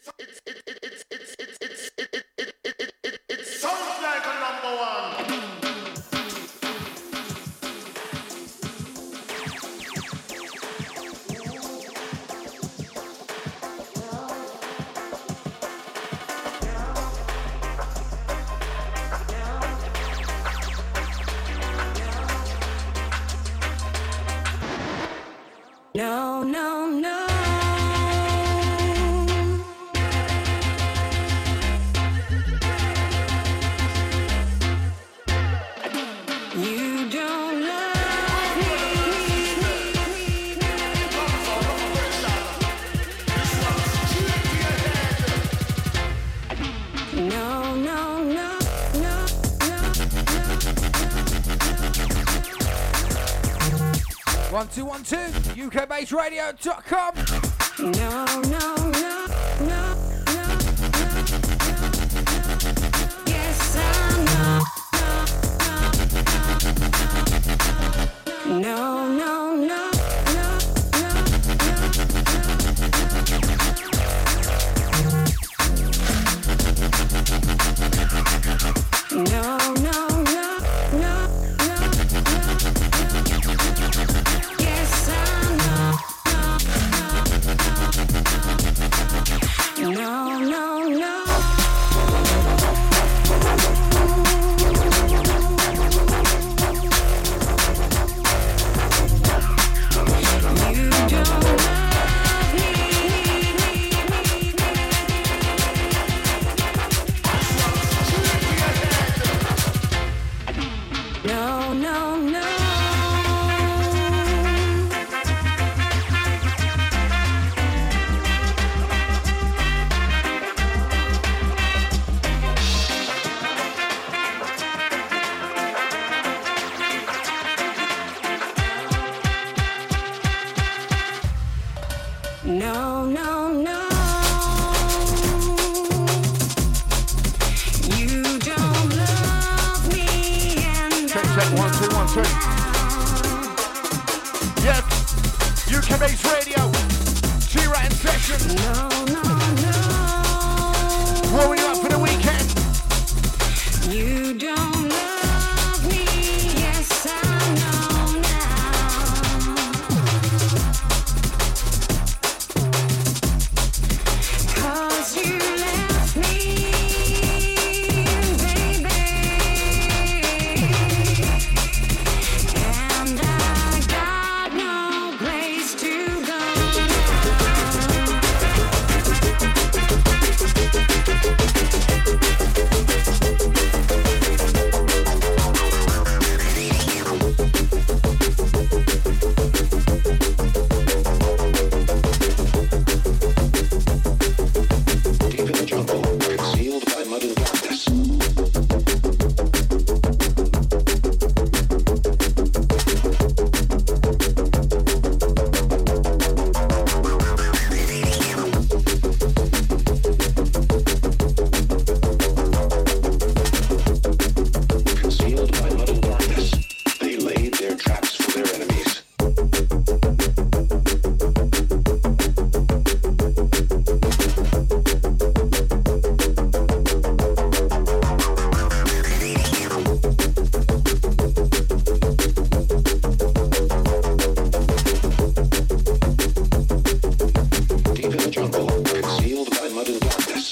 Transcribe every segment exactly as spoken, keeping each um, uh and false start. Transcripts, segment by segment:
It's it it it's it's it's it's it it it it it it it sounds like a number one. No, no, no. You don't love me. No, no, no, no, no, no. One two one two U K based radio dot com. No, no, no, no, no, no. Yes, I know. No, no, no, no, no, no, no, no, no. Yes, I know. No, no, no. No, no, no. No, no, no. You don't love me and Check, check, one, two, one, two. Yes, U K based radio. G-Rat in session. No, no, no. Warming you up for the weekend. You don't love me, yes I know now. 'Cause you left me, baby, and I got no place to go Deep in the jungle, concealed by mud and darkness. Concealed by mud and darkness, they laid their traps for their enemies. Deep in the jungle, concealed by mud and darkness.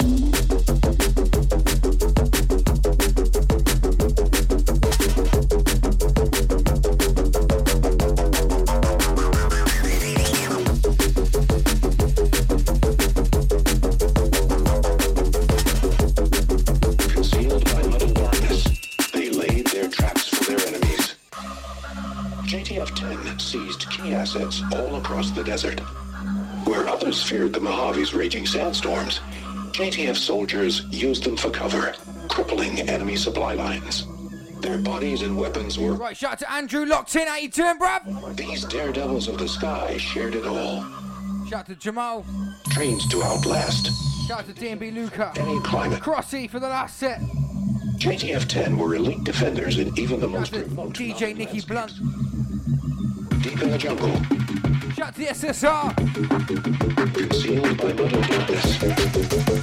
Concealed by mud and darkness, they laid their traps for their enemies. J T F ten seized key assets all across the desert. Where others feared the Mojave's raging sandstorms, J T F soldiers used them for cover, crippling enemy supply lines. Their bodies and weapons were... Right, shout out to Andrew locked in. How you doing, bruv? These daredevils of the sky shared it all. Shout out to Jamal. Trained to outlast Shout out to D and B Luca. any climate. Crossy for the last set. J T F ten were elite defenders in even the Shout out most to remote D J Nicky Blunt. Deep in the jungle, Shout out to the S S R. concealed by mud and darkness.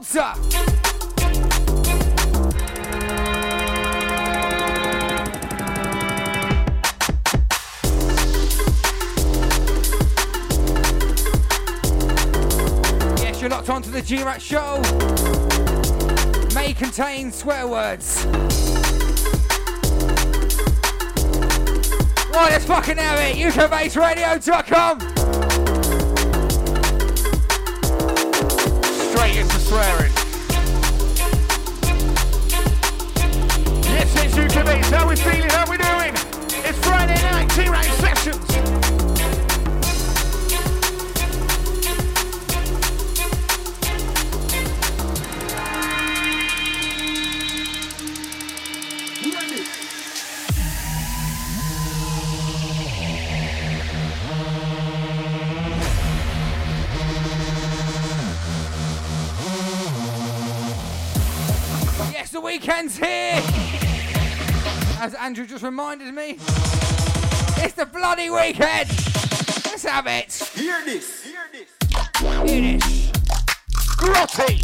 Bouncer. Yes, you're locked onto the G-Rat show. May contain swear words. Well, let's fucking have it. U K base radio dot com. Straight into swearing. Yes, it's U K base. How we feeling? How we doing? It's Friday night, T-Rat Sessions. The weekend's here! As Andrew just reminded me, it's the bloody weekend! Let's have it! Hear this! Hear this! Hear this! Grotty!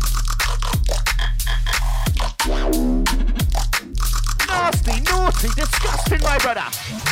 Nasty, naughty, disgusting, my brother!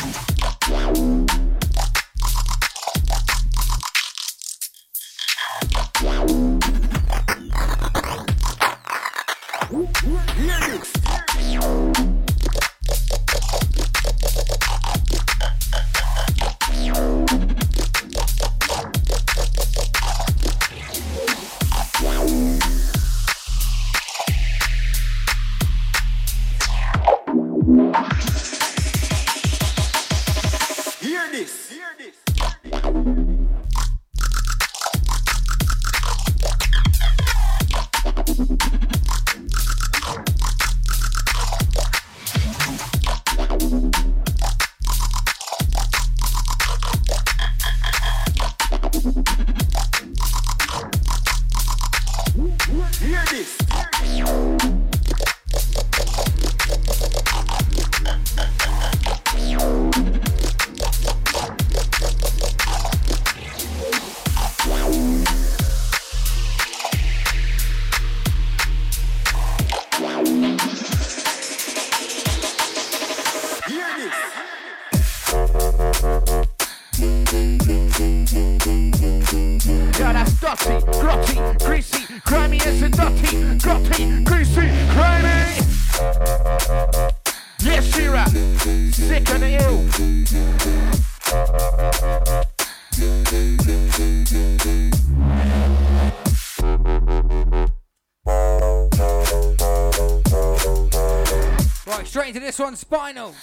Straight into this one, Spinal.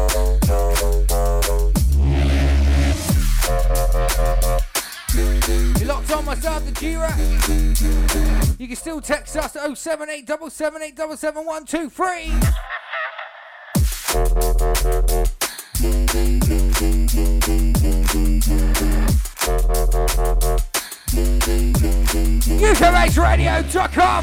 You're locked on myself, the G-Rat. You can still text us at oh seven eight seven seven eight seven seven one two three. U K base radio dot com.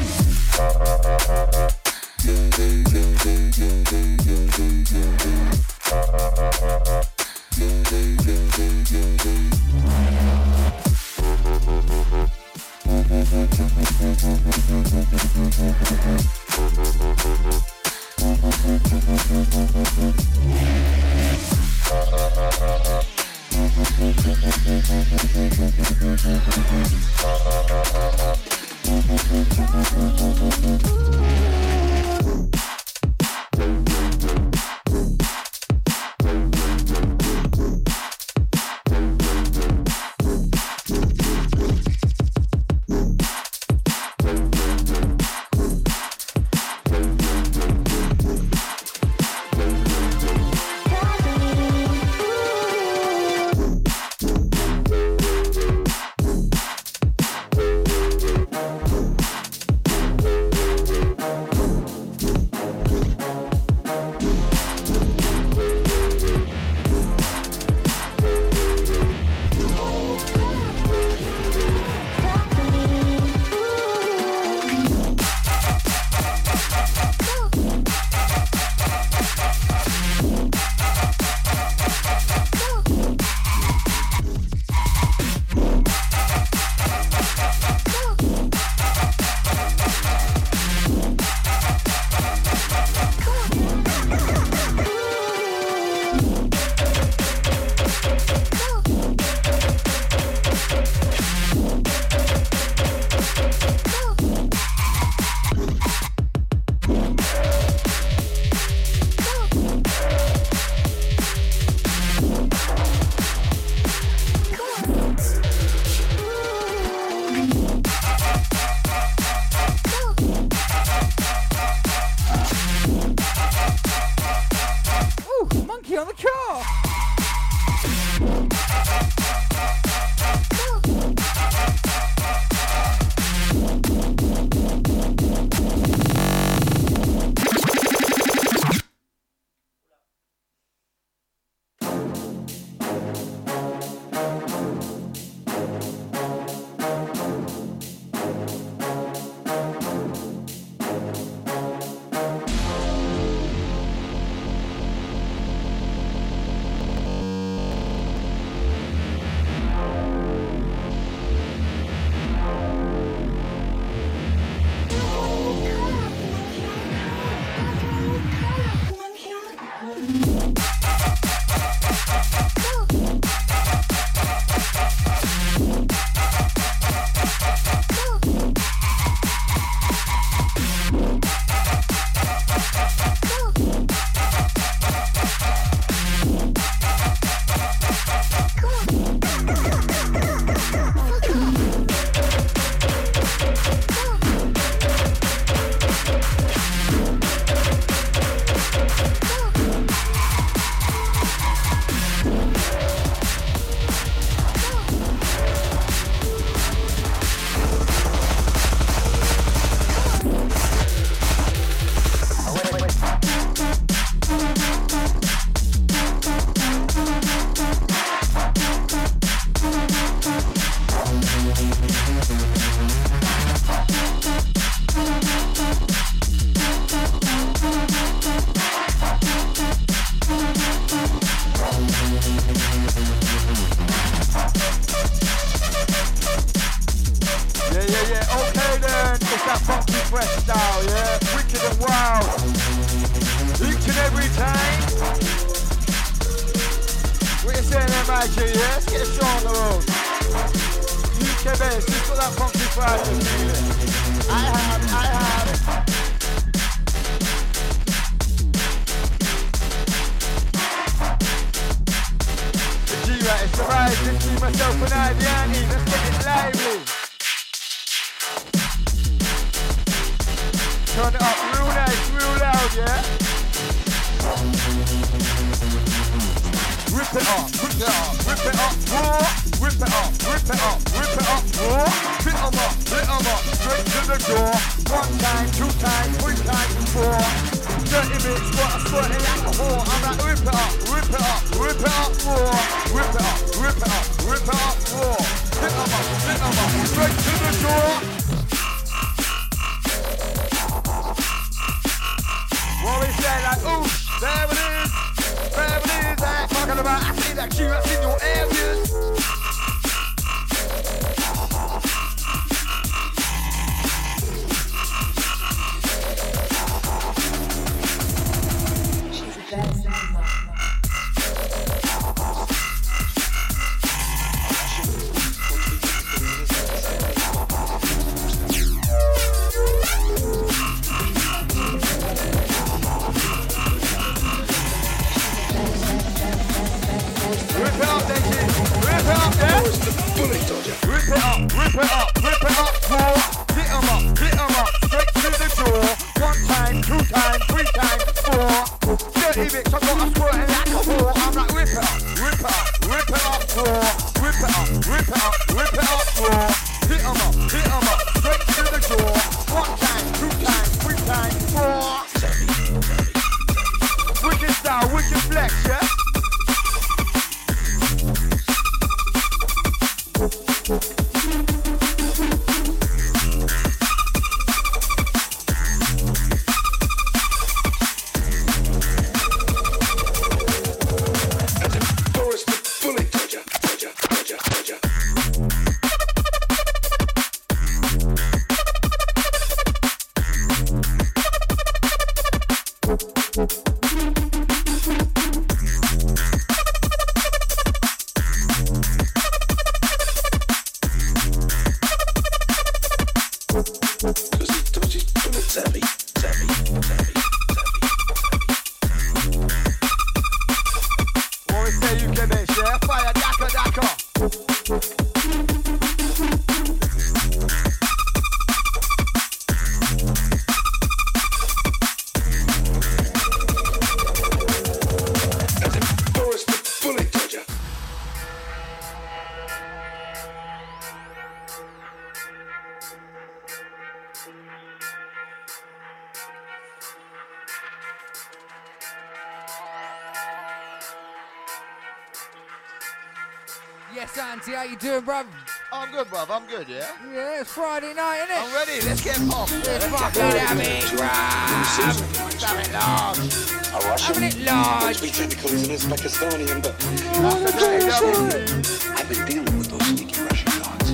monkey on the car. Yes, Auntie, how you doing, bruv? I'm good, bruv. I'm good, yeah? Yeah, it's Friday night, isn't it? I'm ready. Let's get popped. Let's fucking have it, bruv. Let's have it large. A Russian. Having it large. To be technical, he's an Uzbekistanian, but I've been dealing with those sneaky Russian dogs.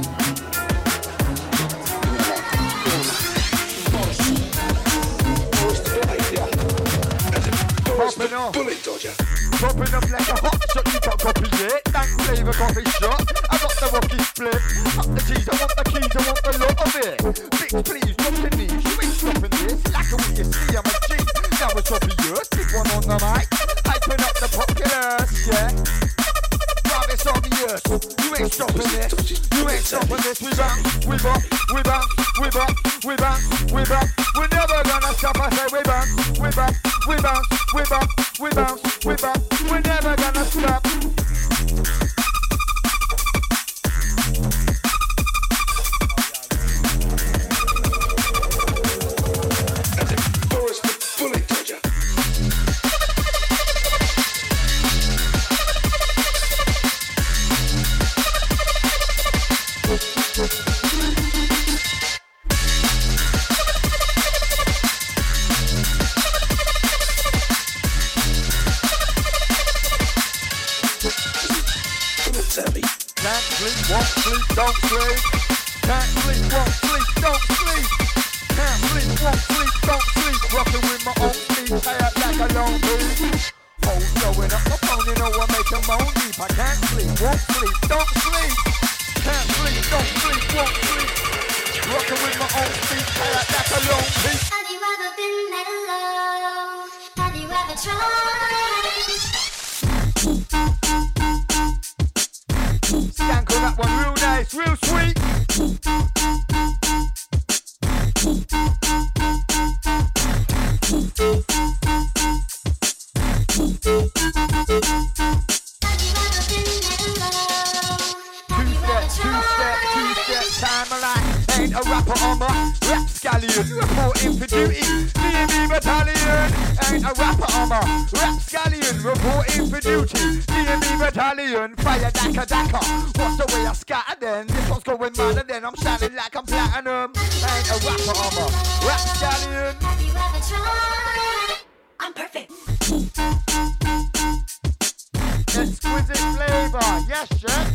Popping off. Bullet dodger. Popping up like a hot shot, you got copy it. Thank flavour coffee shot. I got the rocky split. Up the G's, I want the keys, I want the lot of it. Bitch, please, drop the knees, you ain't stopping this. Like a what you see, I'm a G. Now it's obvious, big one on the mic. Hyping up the populace, yeah. Bruv, it's obvious. You ain't stopping this. You ain't stopping this. We bounce, we bop, we bounce, we bop, we bounce, we bop. We're never gonna stop. I say we bounce, we bop, we bounce, we bop, we bounce, we bop. We're never gonna stop. Bullet dodger. Can't sleep, won't sleep, don't sleep. Can't sleep, won't sleep, don't sleep. Can't sleep, won't sleep, don't sleep. Rocking with my own feet, tired like a long beat. Hoes blowing up my phone, you know I make a moan deep. I can't sleep, won't sleep, don't sleep. Can't sleep, don't sleep, won't sleep. Rocking with my own feet, tired like a long beat. Have you ever been let alone? Have you ever tried? Skank on that one, real nice, real sweet. Two step, two step, two step, time alive. Ain't a rapper on my rap scallion. Reporting for duty, D M E battalion. Ain't a rapper on my rap scallion. Reporting for duty, D M E battalion. Fire daka daka. Watch the way I scatter then. This one's going mad and then I'm shining like I'm platinum. Ain't a rapper on my rap scallion. Have you ever tried? I'm perfect. Exquisite flavor, yes, chef.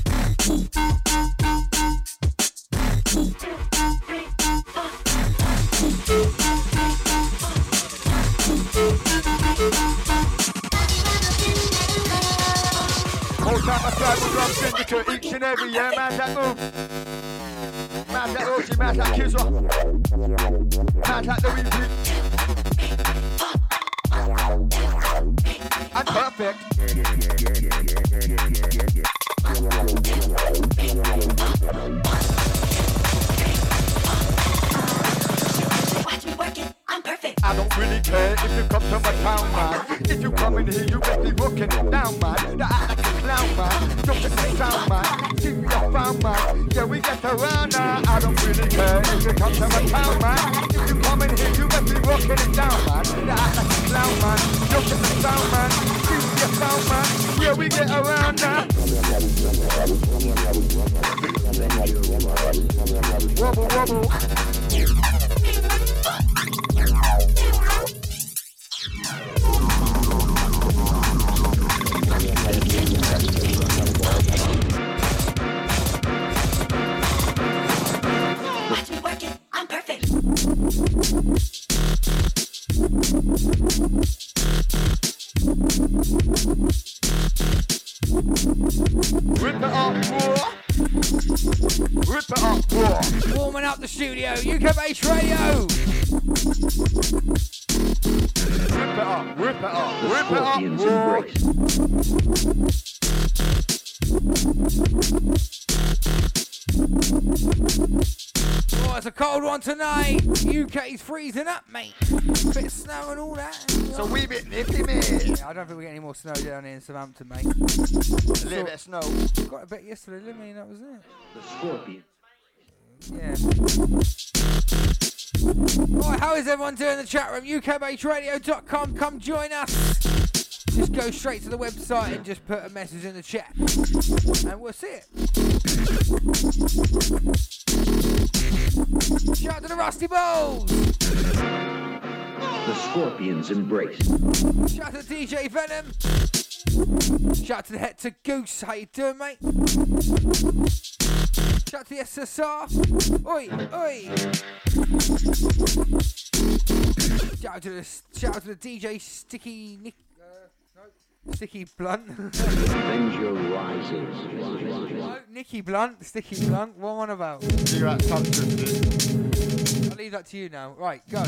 Whole time I try with Drum Syndicate each and every year, man that move. Man that O G, man that Kizza. Man that the repeat. I'm perfect. Watch me work it. I'm perfect. I don't really care if you come to my town, man. If you come in here, you better be rocking it down, man. That act like a clown, man. Don't get the sound, man. See me a found, man. Yeah, we get around now. I don't really care if you come to my town, man. If you come in here, you better be rocking it down, man. That act like a clown, man. Don't get the sound, man. See me a found, man. Yeah, we get around now. Wobble, wobble. Watch me work it. I'm perfect. Rip it up, boy. Rip it up, boy. Warming up the studio, U K Bass Radio. Rip it up, rip it up, rip it up, boy. Oh, it's a cold one tonight. U K's freezing up, mate. Bit of snow and all that. So we bit nippy, mate. I don't think we get any more snow down here in Southampton, mate. A little bit of snow. Got a bit yesterday, didn't we? That was it. The Scorpion. Yeah. Right, how is everyone doing in the chat room? U K Bass Radio dot com. Come join us. Just just go straight to the website and just put a message in the chat, and we'll see it. Shout out to the Rusty Bowls. The Scorpions embrace. Shout out to D J Venom. Shout out to the Hector Goose. How you doing, mate? Shout out to the S S R. Oi, oi. Shout out to the, shout out to the D J Sticky Nick. Uh, no, Sticky Blunt. Avenger rises. No, Nicky Blunt. Sticky Blunt. What am I on about? You're at touch with I'll leave that to you now. Right, go.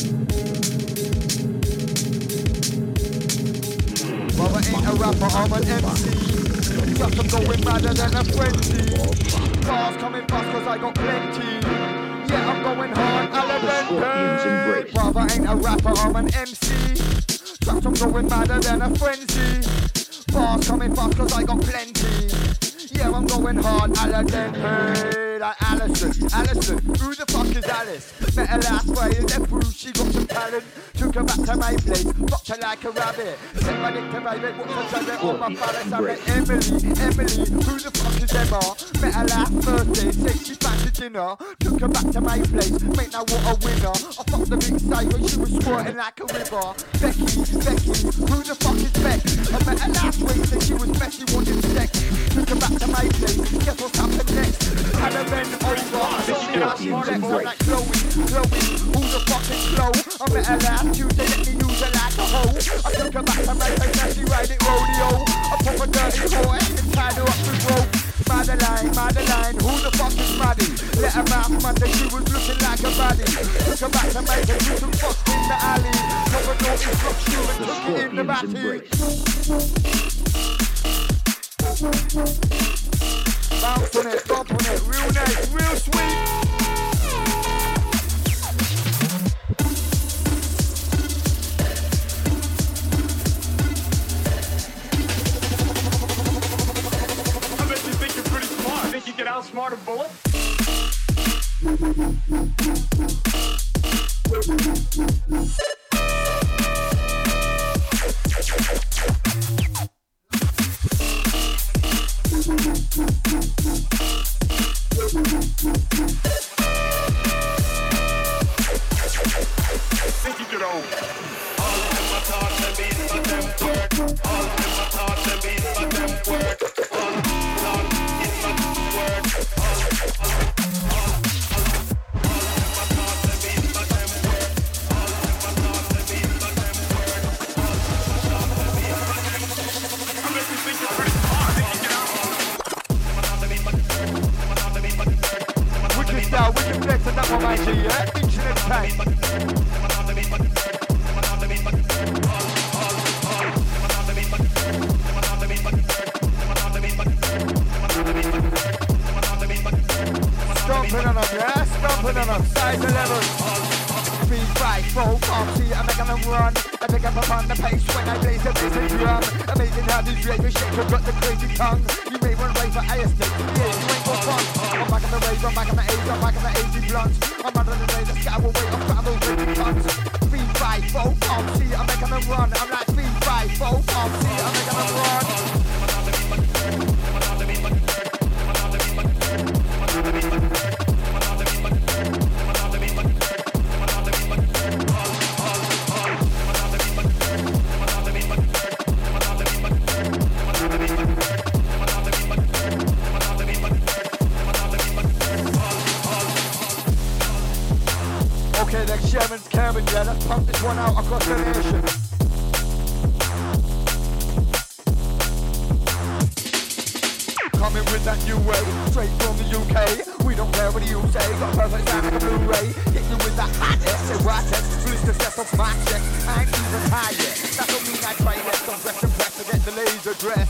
Well, I ain't a rapper, I'm an M C. Just I'm going madder than a frenzy. Bars coming fast cause I got plenty. Yeah, I'm going hard, Alabama. Well, I ain't a rapper, I'm an M C. Just I'm going madder than a frenzy. Bars coming fast cause I got plenty. Yeah, I'm going hard, Alabama. Like Alison, Alison, who the fuck is Alice? Met her last way and then proved she got some talent. Took her back to my place, fucked her like a rabbit. Sent my dick to my bed, walked her to on my palace. I met Emily, Emily, who the fuck is Emma? Met her last Thursday, said she fancied dinner. Took her back to my place, mate now what a winner. I fucked the big side when she was squirting like a river. Becky, Becky, who the fuck is Beck? I met her last week, said she was messy, wanted sex. Took her back to my place, guess what's happened next? Had a bend over, show me how she flex. I'm like Chloe, Chloe, who the fuck is Chloe? I met her last Tuesday, let me use her like a hoe. I took her back to my place, now she ride it rodeo. I pop a dirty hoe and tied her up with rope. Madeline, Madeline, who the fuck is Maddie? Let her mouth Monday, she was looking like a baddie. Took her back to my place, she took fuck in the alley. Took a naughty fuck shoe and took it in the batty. Bounce on it, bump on it, real nice, real sweet. I bet you think you're pretty smart. Think you can outsmart a bullet? Think you could own all of my thoughts and beats, but them work. All of my thoughts and beats, but them work. All thought is my word. All, all, all, all, all of my thoughts and beats, but them work. All of my thoughts and beats, but them work. All of my thoughts and beats, but them work. I bet you think you're pretty smart. Think you get out. Wicked style, wicked flex, and that one, my G, yeah? Inch and tank. Stomping on them, yeah? Stomping on them, size eleven. Three, five, four, five, see, I'm making them run. I pick up upon the pace when I blaze the bass and drum. Amazing how these ravers shake, you've got the crazy tongue. You may run away for A S D, yeah, you ain't got fun. I'm back in the rave, I'm back in the age, I'm back in the eighty blunts. I'm under the radar, scour away, I'm travel with the tons. Three, five, four, five, see, I'm making them run. I'm like three, five, four, five, see, I'm making them run. Okay, then Sherman's Kevin, yeah, let's pump this one out across the nation. Coming with that new way, straight from the U K. We don't care what you say, got perfect sound like a Blu-ray. Hit you with that hot S, say what S, release the step off my chest. I ain't even high yet, that don't mean I try yet. Don't press and press to get the laser dress.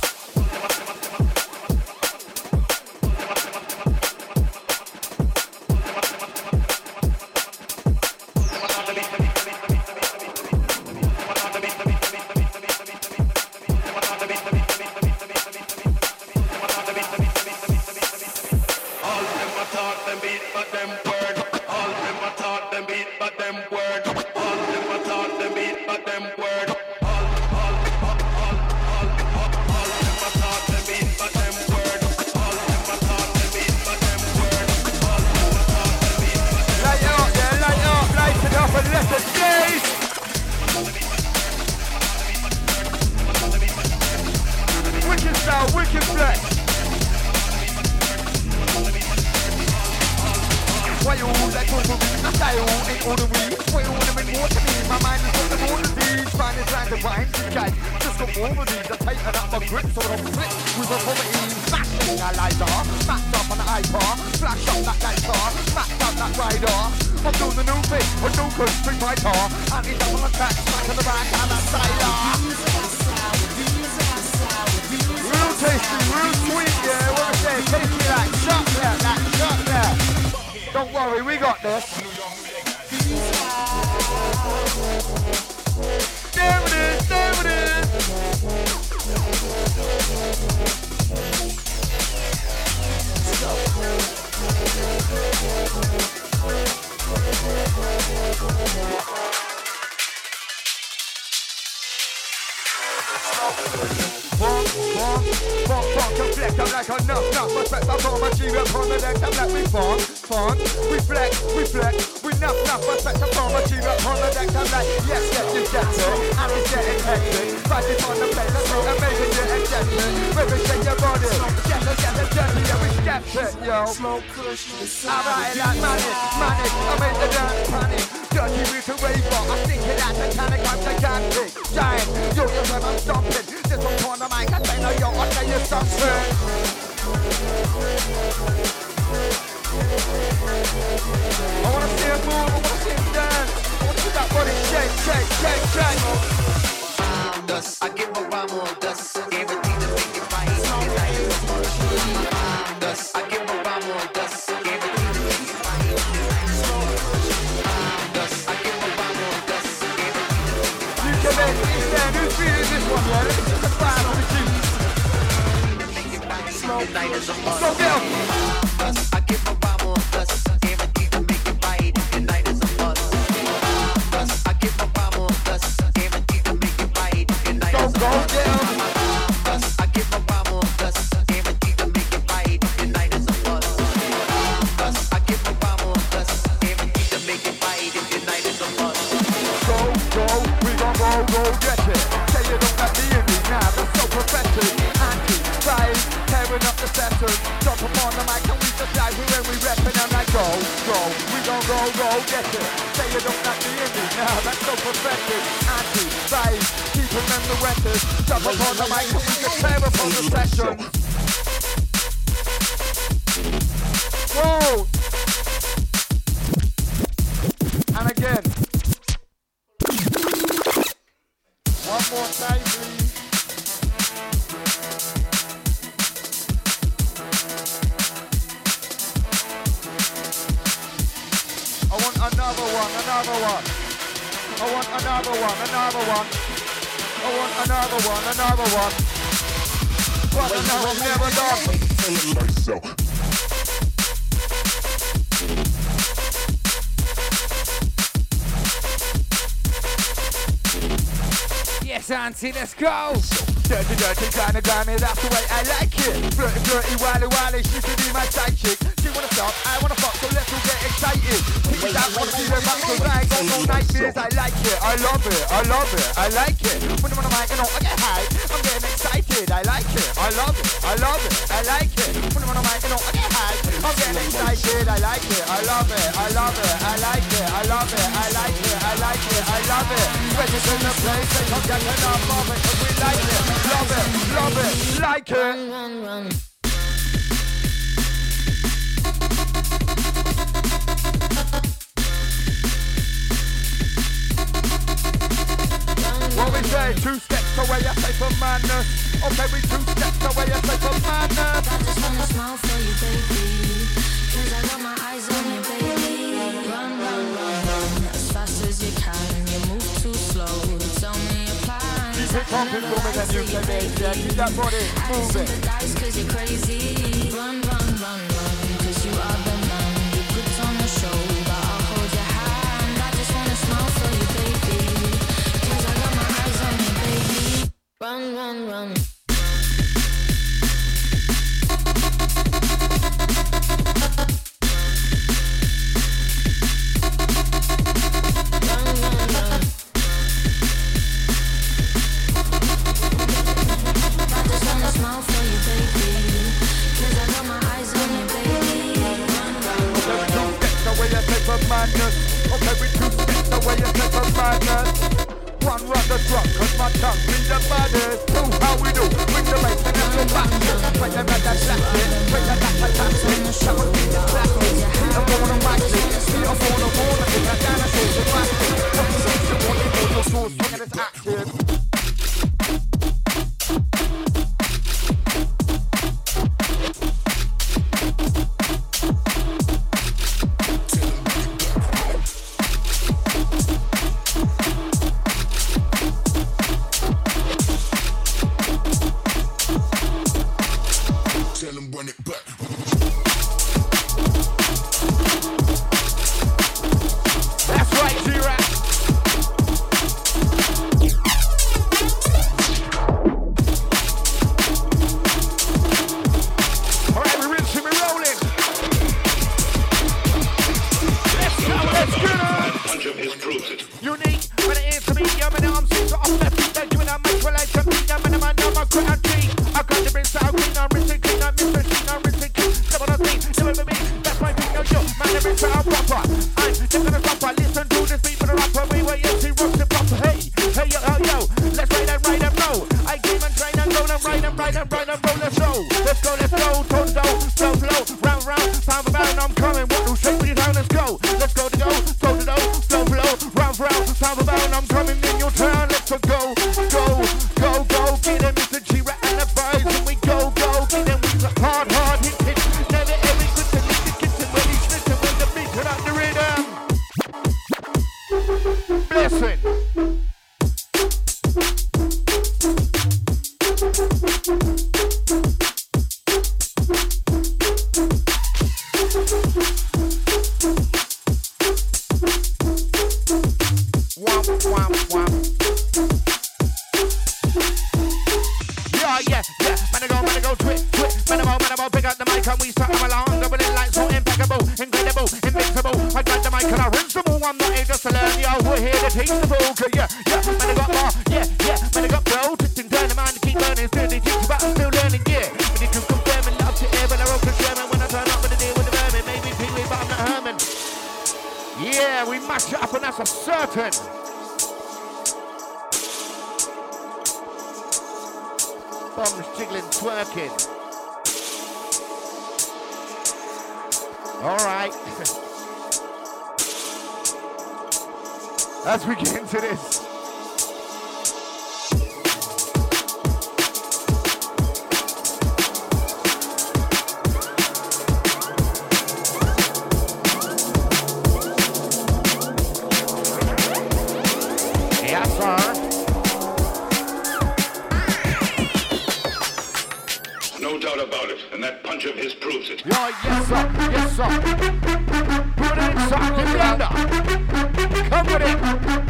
All, all, all, all, wicked flex. Why you like over me? I style ain't on the weed. Why you wanna make more to me? My mind is on the moon of these. Find it like the wine to guys. Just got more of these. I tighten up my grip so I'm flip with a poverty. Smashing a lighter. Smacked up on the iPod. Flash up that lighter. Smacked up that rider. I'm doing the new thing. A new good street fighter. I need that on the track. Smack on the back and that cider. Real tasty, real sweet, yeah. What I say? Tasty like chocolate, like chocolate. Don't worry, we got this. There it is, there it is. Bonk, bonk, bonk, bonk, reflect, I'm like a knock, knock, respect, I'm from a G-Rep on the deck, I'm like we bonk, bonk, reflect, reflect, we knock, knock, respect, I'm from a G-Rep on the deck, I'm like, yes, yes, you get it, and it's getting hectic, right in on the plane, let's go and make it get ejected, represent your body, get it, get it dirty, yeah, we step it, yo, I ride it like manic, manic, I make the dance panic, dirty with a raver, I think it at the tonic, I'm gigantic, giant, yo, yo, when I'm stomping, this one corner mic, I say no, yo, I say you something. I wanna see him move, I wanna see him dance, I wanna see that body shake, shake, shake, shake. Dust, I give a rhyme on dust, everything to make it right, and I use a push. Dust, I give a rhyme on dust, everything to make it right, and I use a push. Dust, I give a rhyme on dust, everything to make it right. You can make me stand, who's feeling this one, yeah? This is the final with you. Smoke night is a buzz. Go down. Dust, I give a rhyme on dust, everything to make it right, and night is a buzz. Dust, I give a rhyme on dust, everything to make it right, and night is a buzz. Go down. Dust, I give a rhyme on dust, everything to make it right, and night is a buzz. Dust, I give a rhyme on dust, everything to make it right, and night is a buzz. Go, go, we gon' go, go get it. Say you don't got me in me now, that's so prophetic. Anti-vibe, tearing up the session. Jump upon the mic and we just dive when we reppin'. I'm like, go, go, we gon' go, go get it. Say you don't got me in me now, that's so prophetic. Anti-vibe, keep them in the wetters. Jump upon the mic and we just tear up on the session. Whoa! And again. One more time, please. I want another one, another one. I want another one, another one. I want another one, another one. But another one never done. Yes, Auntie, let's go. Dirty, dirty, grimy, grimy, that's the way I like it. Flirty, flirty, wily, wily, she could be my side chick. She wanna stop, I wanna fuck, so let's all get excited. Pick it up, wanna see her back, cause I ain't got no nightmares. I like it, I love it, I love it, I like it. When I'm on the mic, I know I get high, I'm getting excited. I like it, I love it, I love it, I like it. When I'm on the mic, I know I get high, I'm getting excited. I like it, I love it, I love it, I like it, I love it, I like it, I like it, I love it. When it's in the place, they come get enough of it, cause we like it, love it, love it, like it. Run, run, run. What we say, two steps away, I say for madness. Okay, we two steps away, I say for madness. I just wanna smile for you, baby. Cause I got my eyes on you, baby. Run, run, run, run. As fast as you can. You move too slow. Tell me your plans. Keep it pumping for me, then you can make it. Keep that body moving. The dice cause you're crazy. Run, run, run, run. Cause you are the man. You put on the show, but I'll hold your hand. I just wanna smile for you, baby. Cause I got my eyes on you, baby. Run, run, run. Smile for you. yeah, yeah. Man, I go, man, I go, twit, twit. Man, I go, man, I go, pick up the mic and we start them along. Double it like so impeccable, incredible, invincible. I got the mic and I rinse them all. I'm not here just to learn, yo. We're here to teach the book, yeah, yeah. Man, I got more, yeah, yeah. Man, I got pro, twisting, turn the mind to keep learning. Still they teach, but I'm still learning, yeah. But you can confirm and love to hear, but I won't confirm it when I turn up with the deal with the vermin. Maybe Pee-wee, but I'm not Herman. Yeah, we mash it up and that's a certain. Bombs jiggling, twerking. All right. As we get into this. Yes, sir. No doubt about it, and that punch of his proves it. Yeah, yes, sir. Yes, sir. Put it in, sir. Give it under. Come with it.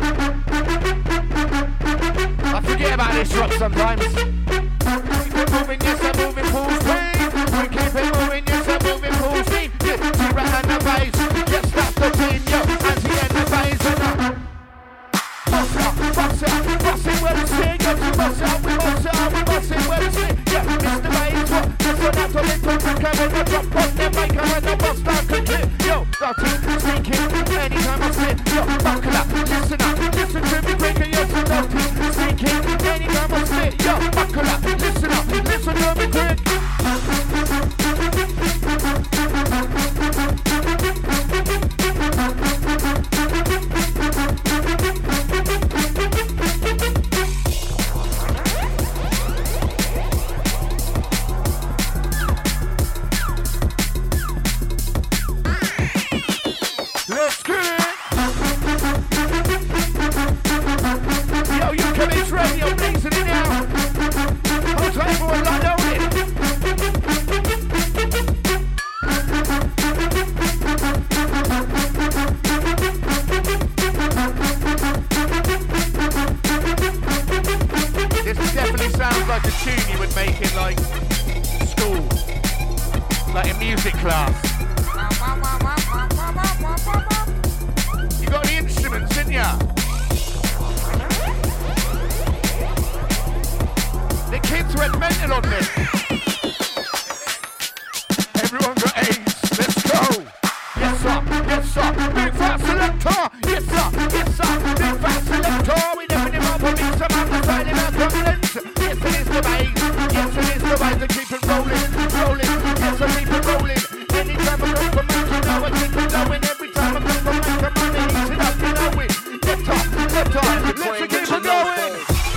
I forget about this rock sometimes. Keep it moving, yes, I'm moving full speed. We keep it moving, yes, I'm moving full speed. Yes, she ran on the base. Yes, that's the team, yo. And she in the base and up. Bust it up, bust it up, bust it where the stick. Yes, we bust it up, we bust it up, we bust it where the stick. Yeah, Mister Bass, what? Just so that's a little quicker when I drop on the mic and when I bust down quickly. Yo, starting sneaking anytime I spit. Yo, buckle up, listen up, listen to me quicker. Yes, I'm starting sneaking anytime I spit. Yo, buckle up, listen up, listen to me quick. Let's get it! Yo, you come in ready, you're blazing it now. Hold tight for a lot of it. This definitely sounds like a tune you would make in like school, like in music class. You got the instruments, didn't ya? The kids went mental on this. Everyone got A's. Let's go. Yes, sir. Yes, sir. Big fat selector. Yes, sir. Yes, sir. Big fat selector. We definitely want to mix some out the side of our problems. Yes, it is the bass. Yes, it is the bass. To keep it rolling, rolling. Yes, I keep it rolling. Anytime I go for me, you know I keep it going. Every time I go for me, come on and eat it up, you know it. Left off, left off. Let's keep it going.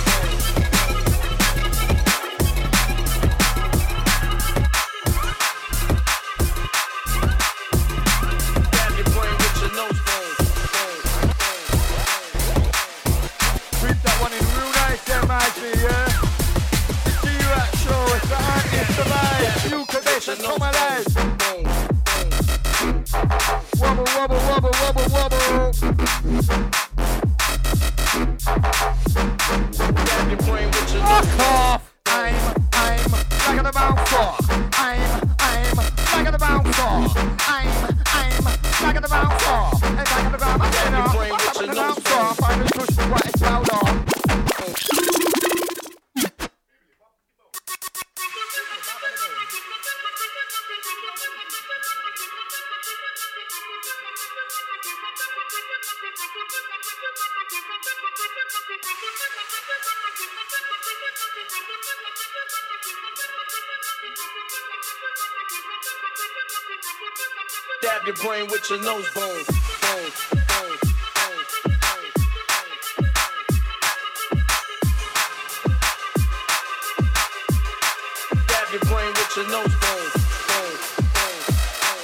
Treat that one in real nice there, Mikey, yeah? G-Rack show, it's the art, it's the vibe. You can make it come alive. Wobble, wobble, wobble, wobble, wobble. Fuck off! I'm, I'm like the bouncer. I'm, I'm like the bouncer. I'm, I'm like the bouncer. And like the bouncer, I'm like the bouncer. Find the push for what it's out on. Stab your brain with your nose bone. Bone, bone, bone, bone. Stab your brain with your nose bone. Bone, bone, bone,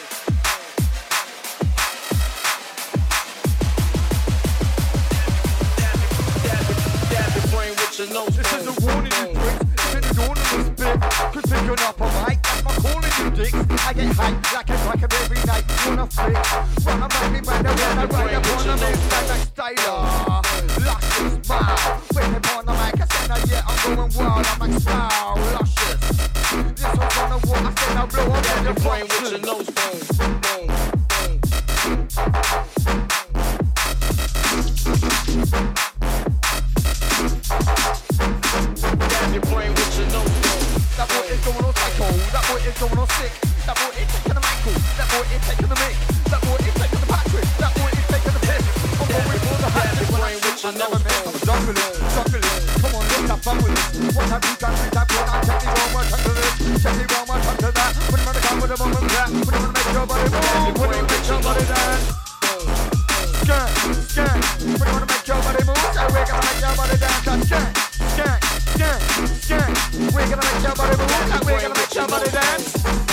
bone. Stab your, stab your brain with your nose bone. This is a warning, you pricks. This is a warning, you spit. Cause picking up a mic, that's my calling, you dicks. I get hyped like a cracker every night. Wanna fix? Wanna make me mad when I ride up on the mix like a styler. Lush is smile. Whip upon the mic, I said, yeah, I'm going wild. I'm like style. Lush brain with your nose bone. Bone, bone. Damn your brain with your nose bone. That boy is going on psycho. That boy is going on sick. That boy is taking the Michael. That boy is taking the mix. That boy is taking the Patrick. That boy is taking the piss. I'm going for the hat. Damn your brain with your I never nose miss. bone. I'm juggling, juggling. Come on, let's have fun with this. What have you done with that boy? I'm taking one more time to this. Taking one more time to that. Put him on the gun with him on the that. Put him on the make your body move. Put him on the make your body dance. Skank, skank. Put him on the make your body move. So we're gonna make your body dance. Skank, skank, skank, skank. We're gonna make your body move. So we're gonna make your body dance.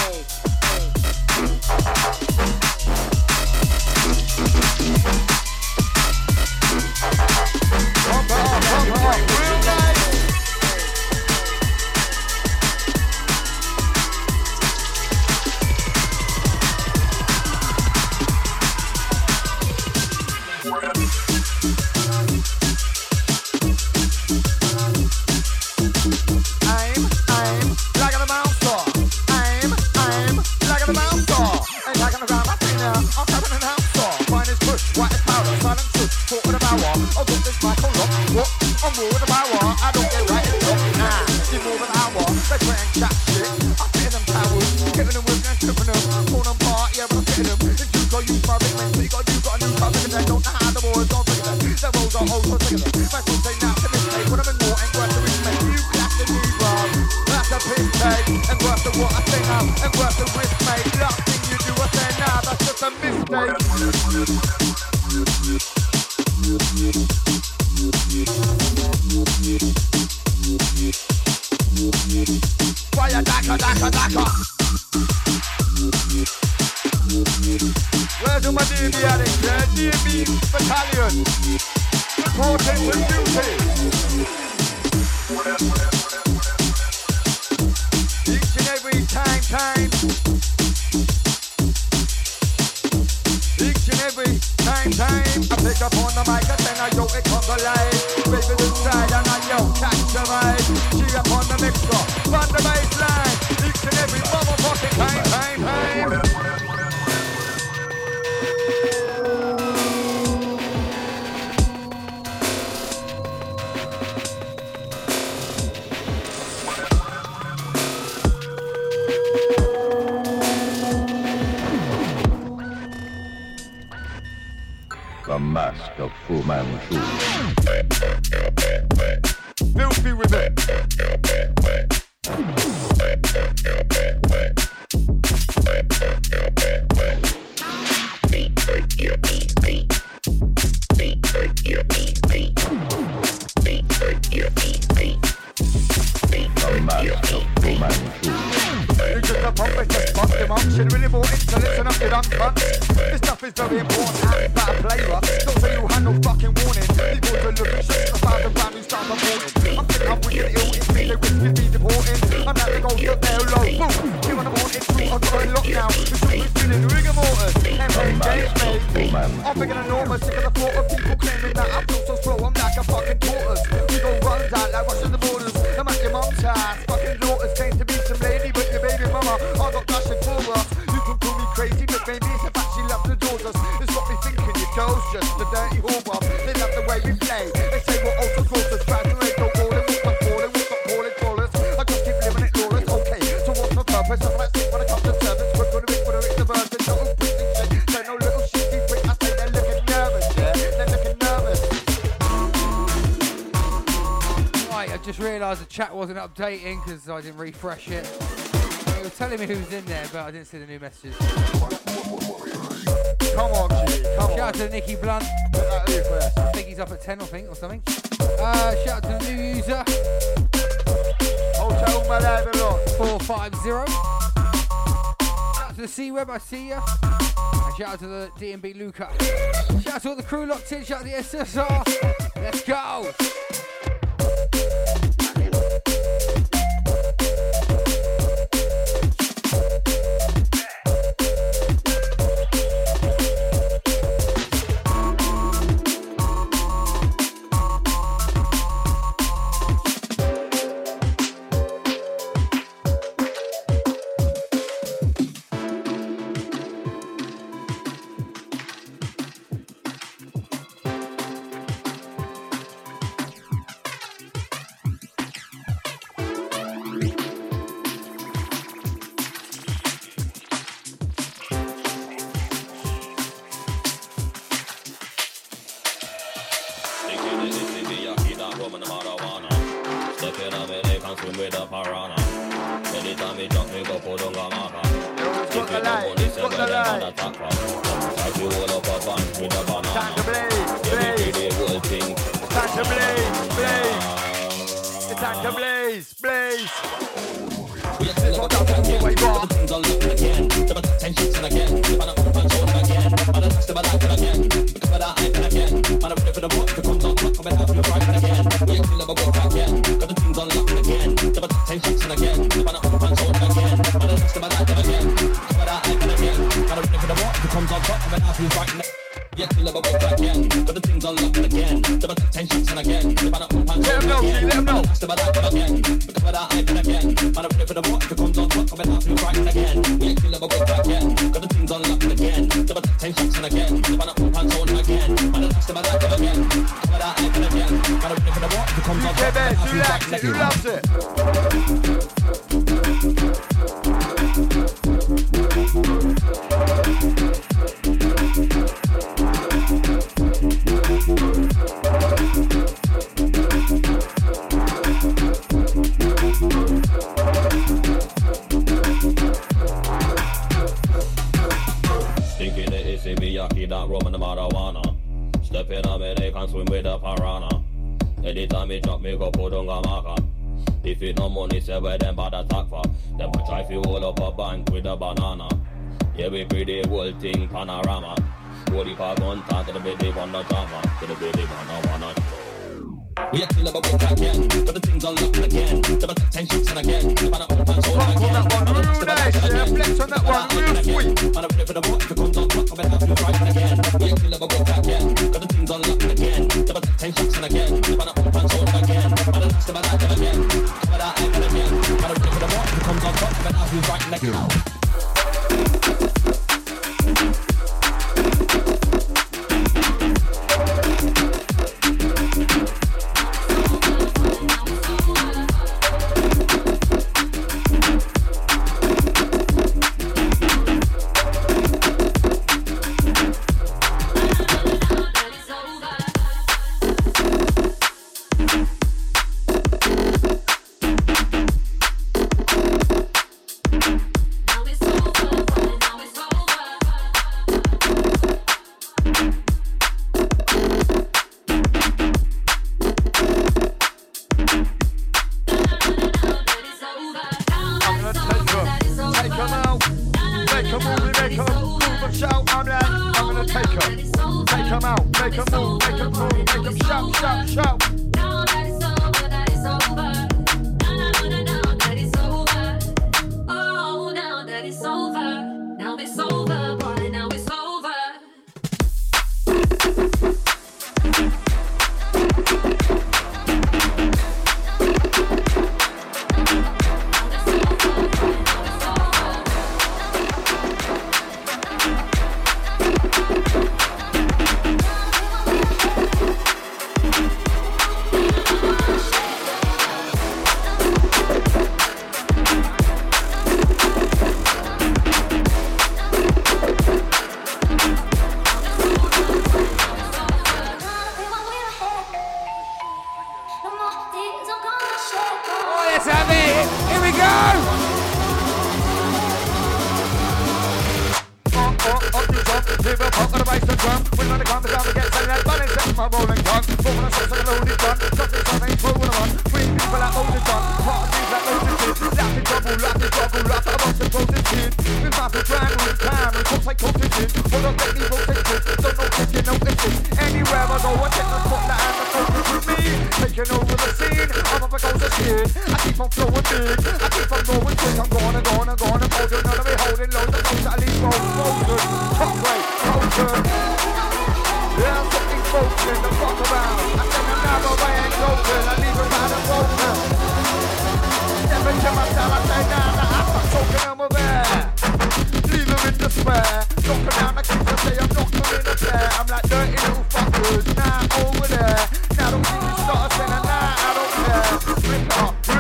Pump it up, pump it up, real nice. I'm, I'm like a bouncer. I'm, I'm like a bouncer. Ain't like a ground, I see now. I'm having an answer. Fine as push, white as powder, silent shoot, thought with a power. I'll get this mic on lock. What? I'm more with a power. I don't get right in lock. Nah, give more than an hour. They try and chat shit. I'm fitting them towers, giving them with and tripping them. Phone them part, yeah, but I'm fitting them. If you got use my big man, so you got you got a new car, because they don't know how the boys don't figure them. The roads are old, so figure them. That's what they now to this day. When I'm in war and worth the risk, mate. You clap the new bars. That's a piss take. And worth the what I say now. And worth the risk, mate. Last thing you do, I say now. That's just a mistake. Fire daka daka daka. Where's my D B addicts? Yeah, D B battalion. Reporting for duty. Each and every time, time. Each and every time, time. I pick up on the mic and then I yo, it comes alive. Baby inside and I yo, catch the vibe. She up on the mixer, on the bass line. Each and every motherfucking time, time, time. The Mask of Fu Manchu. Filthy with it. The Mask of Fu Manchu. You just a pump it, just fuck them up. Shit really more into listen up, you dumb cunt. This stuff is very important, and better flavor. Don't say you had no fucking warning. These boys are looking shit, I found a brand new start reporting. I'm sick, I'm wicked ill, it's me, they risk me deporting. I'm not the ghost up there low, boom. You wanna want it true, I've got a lock now. The shoot is feeling rigor mortis. And playing games, mate. I'm bigger than normal, sick of the thought of people claiming that I feel so slow, I'm like a fucking tortoise. We go runs out like rushing the borders. I'm at your mum's house, fucking daughters claim to be some lady, but your baby mama, I got gushing for us. You can call me crazy, but maybe it's the fact she loves the daughters. It's got me thinking your girl's just a dirty whore. They love the way we play. They say we're ultra closers, graduate, don't call it, what's my calling, what's my calling, callers. I just keep living it lawless, okay. So what's my purpose? I'm like sick when I come to service. We're gonna be gonna reach the verse and don't preach and shit. Say no little shitty prick, I say they're looking nervous, yeah. They're looking nervous. Right, I just realised the chat wasn't updating because I didn't refresh it. It was telling me who was in there, but I didn't see the new messages. Come on, G, come on. Shout out to Nicky Blunt. Put that in first. I think he's up at ten, I think, or something. Uh, shout out to the new user. Hotel Malay, the lot. four five zero. Shout out to the C-Web, I see ya. And shout out to the D and B Luca. Shout out to all the crew locked in. Shout out to the S S R. Let's go. swim with a piranha. Anytime he drop me, go put on a marker. If you don't want He's got the light. attack her. Like you hold up a bunch with a banana. Time to blaze, blaze. The whole thing. Time to blaze, blaze. It's time to blaze, blaze. This is what I'm talking about. Things are looking again. The ten shots and again. The man up punch on again. Man up the back again. Because of that I can again. Man up for the book. The comes on top. Come and have you right again. We kill a book again. Got the things on looking again. The ten shots and again. The man up punch on again. Man up the back again. Because of that I can again. Man up for the book. The comes on top. Come and have you right again. Yeah, kill a book again. Got the things on looking again. The ten shots and again. The man up punch on again. Let him know, The back again. Because of that I can again. Man up for the book. The comes on top. Come and have you right again. We kill a book again. Got the things on looking again. The ten shots and again. The man up punch on again. Man up the back again. Because of that I can again. Man up for the book. The comes on top. Who likes it? Who loves it? Stinking the issy miyaki that rum and the marijuana. Step in a minute and swim with a piranha. Anytime he drop me go put on a marker. If it no money say where them bad attack for. Them a try fi hold up a bank with a banana. Yeah we pretty whole thing panorama. Holy pa gun to the baby wanna drama. To the baby wanna wanna we a kill a book again. Got the things on lock again. The ten shots and again. The man up punch on again. That one, real nice, yeah. Flex on that one, real sweet. Man up for the book. The comes on top. Come and have you right again. We a kill a book again. Got the things on lock again. The ten shots and again. The man up punch on again. Man up the back again. Come and have you again. Man up for the book. The comes on top. Come and have you right again.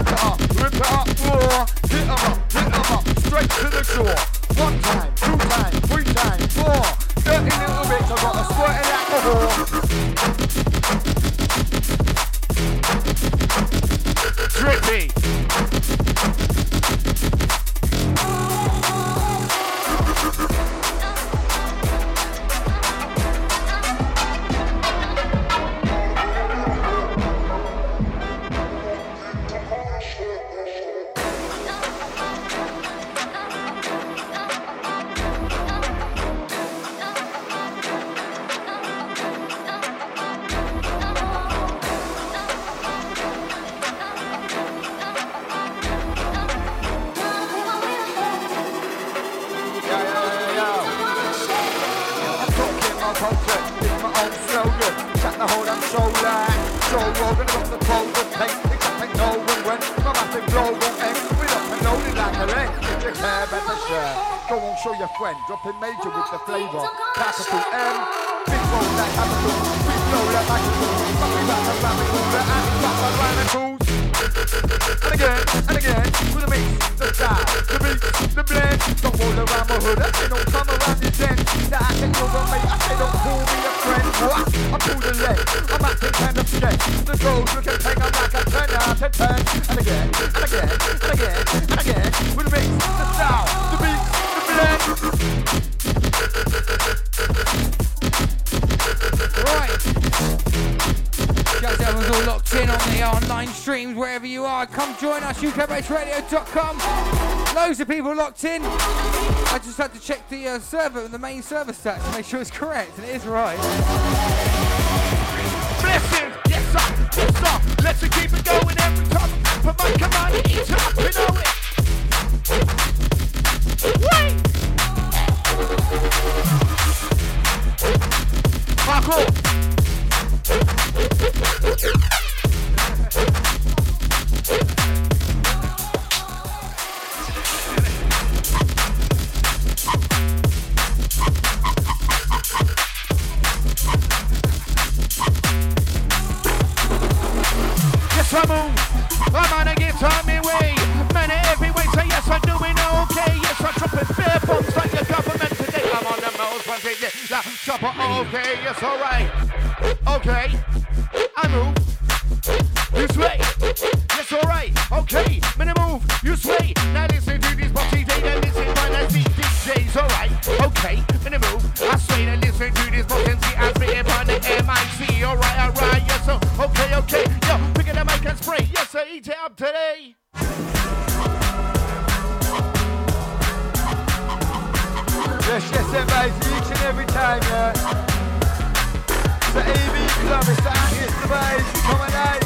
Straight to the shore. One time, two times. culture, it's my own slogan. Chat the whole damn show like Joe Rogan, got the program take. It can't take no one when my massive blow won't end. We don't know it like a leg. If you care, better share. Go on, show your friend, dropping major with the flavour. Capital M, big roll like capital, big flow like magical. Fucking back and ramming all the anti back and radicals. And again, and again, with the mix, the style, the beat, the blend. Don't roll around my hood, I say don't come around your den. That I can know the mate, I say don't call me a friend. What? I pull the leg, I'm acting kind of sketch. The goals we can take, I'm like a ten out of ten. And again, and again, and again, and again, with the mix, the style, the beat, the blend. Right. Shout out everyone's all locked in on the online streams, wherever you are. Come join us, U K base radio dot com. Loads of people locked in. I just had to check the uh, server, the main server stats to make sure it's correct, and it is right. Blessings, yes sir, yes sir. Let's keep it going every time. Put my command, eat up, you know it. Wait. Marco. Yes, I move. I'm on a guitar me way. Man, every way say yes, I'm doing okay. Yes, I'm dropping beer bombs like the government today. I'm on the most one thing. That chopper, okay, yes, alright. Okay, I move. You sway. Yes, alright. Okay, man, I move. You sway. Now listen to this boxy day. Now listen when I see D Js. Alright. Okay, man, I move. I sway. Now listen to this boxy day. I spit it on the M I C. Alright, alright. Yes, so okay, okay. Yo, pick it up, I can spray. Yes, sir, eat it up today. Yes, yes, everybody, each and every time, yeah. It's the A B Club, it's the Angus, the bass, come on out.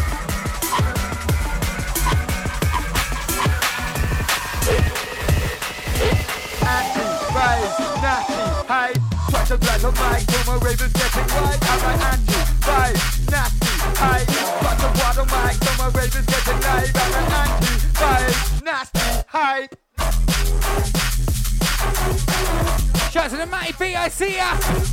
Anti, bass, nasty, hey. Try to drag a mic till my ravens getting right. I'm like anti, bass, nasty, hey. Try to drag a mic till my ravens getting live. I'm like anti, bass, nasty, hey. Shout out to the Matty B, I see ya!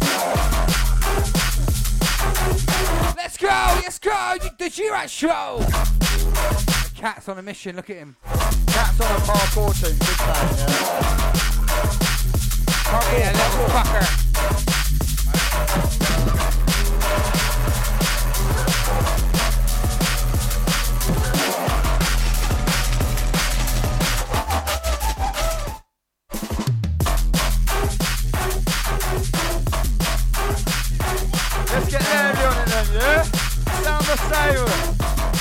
Let's go, let's go! The G-Rat show! The cat's on a mission, look at him. Cat's on a parkour team, big fan, yeah. Parkour, yeah, little fucker. Let's get early on it then, yeah? Sound the siren.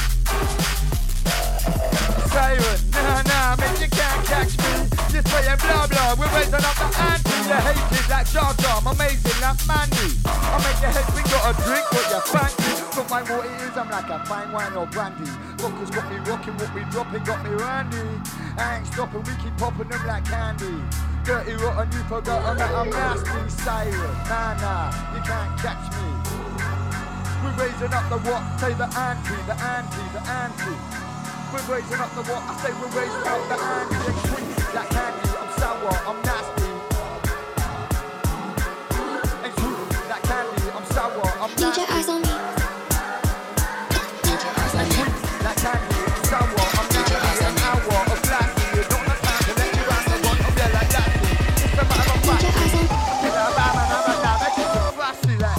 Siren, nah, nah, man, you can't catch me. This way and blah, blah, we're raising up the ante. You hate it like Jar Jar, I'm amazing like Mandy. I make your head think got a drink, what you fancy. Don't mind what it is, I'm like a fine wine or brandy. Rockers got me rocking, what we dropping got me randy. I ain't stopping, we keep popping them like candy. Dirty rotten, you forgotten that I'm nasty. Siren, nah, nah, you can't catch me. We're raising up the what? Say the ante, the ante, the ante. We're raising up the what? I say we're raising up the ante. And sweet like candy, I'm sour, I'm nasty. And sweet like candy, I'm sour, I'm nasty. D J Eyes on me. D J Eyes on me. Like candy, I'm sour, I'm nasty. An hour of blasting. You don't have time to let you round the one. I'm there like that. It's the matter of fact. D J Eyes on me. I'm a bam and I'm a dab. I keep it flashy like.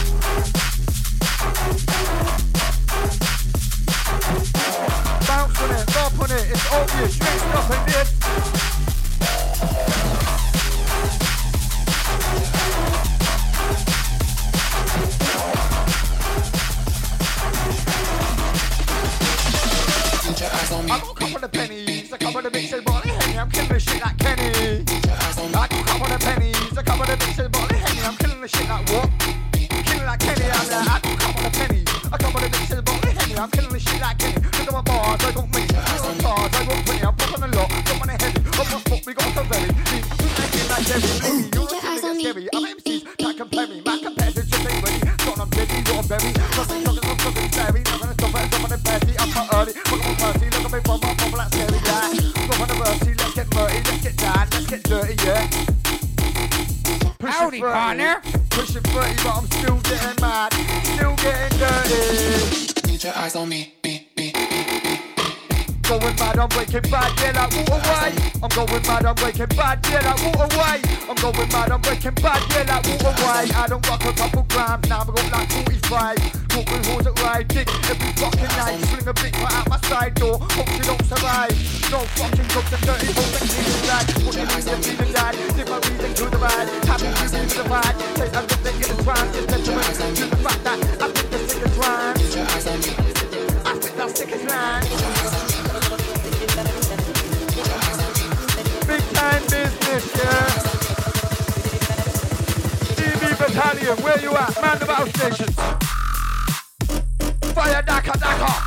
Bounce on it, bump on it, it's obvious, you ain't stopping this. I got a couple of pennies, a couple of mixes, Molly Henny, I'm killing the shit like Kenny. I got a couple of pennies, a couple of mixes, Molly Henny, I'm killing the shit like what? Killing like Kenny, I'm like, I got a couple of pennies, a couple of mixes, Molly Henny, I'm killing the shit like Kenny. Look at my bars, I got me, look at my bars, I got twenty, I'm popping a lot, got on the heavy, up my foot, we got some very, we making like Jerry, Lee, you know it's scary, I'm M Cs, can't compare me, my competitors get murky, let's get down, let's get dirty, yeah. Pushing Howdy, thirty, partner. Pushing thirty, but I'm still getting mad, still getting dirty. Need your eyes on me, me, me, me, me. Going mad, I'm breaking bad, yeah, like water away. I'm going mad, I'm breaking bad, yeah, like water away. I'm going mad, I'm breaking bad, yeah, like water away. I don't rock a couple grams, now I've got like forty-five. Talking horse at ride, dick every fucking night. Sling a big part out my side door, hope you don't survive. No fucking drugs and dirty hoes and clean rag. What you need to be the dad, give my reason to the ride. Happy to be the ride, take a look at the crime. Just testament to the fact that I think the sickest rhyme. I think the sickest rhyme. Big time business, yeah. D B Battalion, where you at? Man the battle stations. Fire Daka Daka.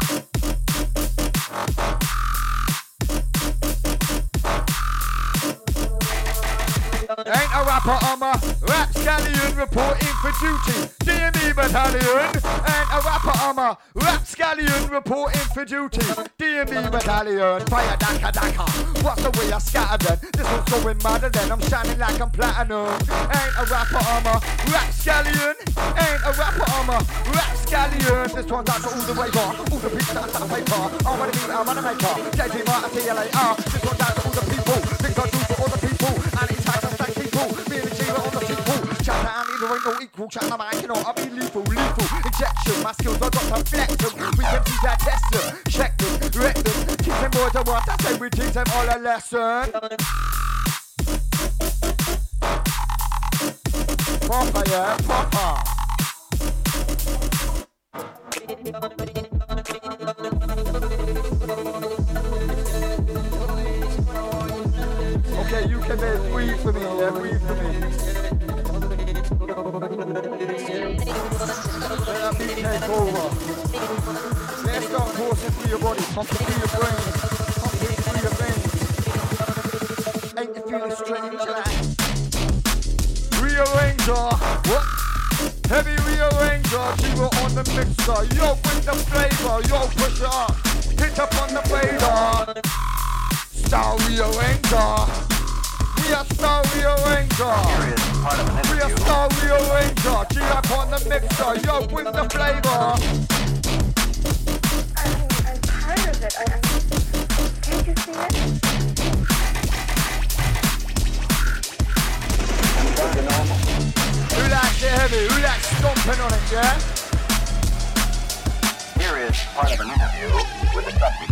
Ain't a rapper, I'm a rap scallion reporting for duty. D M E Battalion. Ain't a rapper, I'm a rap scallion reporting for duty. D M E Battalion. Fire Daka Daka. What's the way I scatter then? This one's going madder then. I'm shining like I'm platinum. Ain't a rapper, I'm a rap scallion. Ain't a rapper, I'm a rap scallion. This one's out to all the way bar. All the beats that's that paper. I'm gonna be, I'm gonna make her. J P Martin, T L A R. This one's out to all the people. Things I do for all the people. And it's time to thank people. Me and the G on the people. Chat down, there ain't no equal. Chat my mind, you know, I'll be lethal, lethal. Injection, my skills, I got to flex them. We can teach that test them. Check them, wreck them. Teach them boys a what I say, we teach them all a lesson. Proper, yeah, proper. Okay, you can uh, breathe for me, yeah, breathe for me. Let that beat take over. Let's start coursing through your body, pumping through your brain, pumping through your veins. Ain't you feeling strange, like? Rearranger, what? Heavy rearranger, G-Roll on the mixer. Yo, bring the flavor, yo, push it up. Hit up on the fader. Star rearranger. We are Star rearranger. We are Star rearranger. G up on the mixer. Yo, bring the flavor. I'm, I'm tired of it. I, I'm, can't you see it? Who likes it heavy? Who likes stomping on it, yeah? Here is part of an interview with the subject.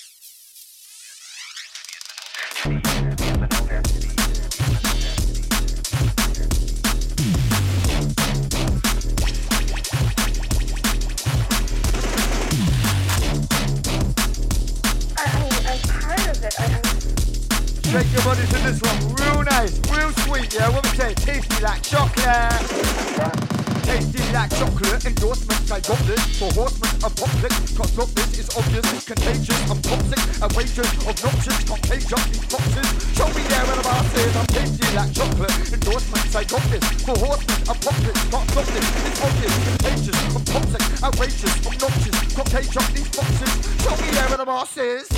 Take your body to this one, real nice, real sweet, yeah, what we say, tasty like chocolate. Tasty like chocolate, endorsements, I got this, for horsemen of conflict, cause got this is obvious, it's contagious, I'm toxic, outrageous, obnoxious, contagious, these boxes, show me there where the bar says, I'm tasty like chocolate, endorsements, I got this, for horsemen of conflict, can't stop this, it's obvious, contagious, I'm toxic, outrageous, obnoxious, contagious, these boxes, show me there where the bar says.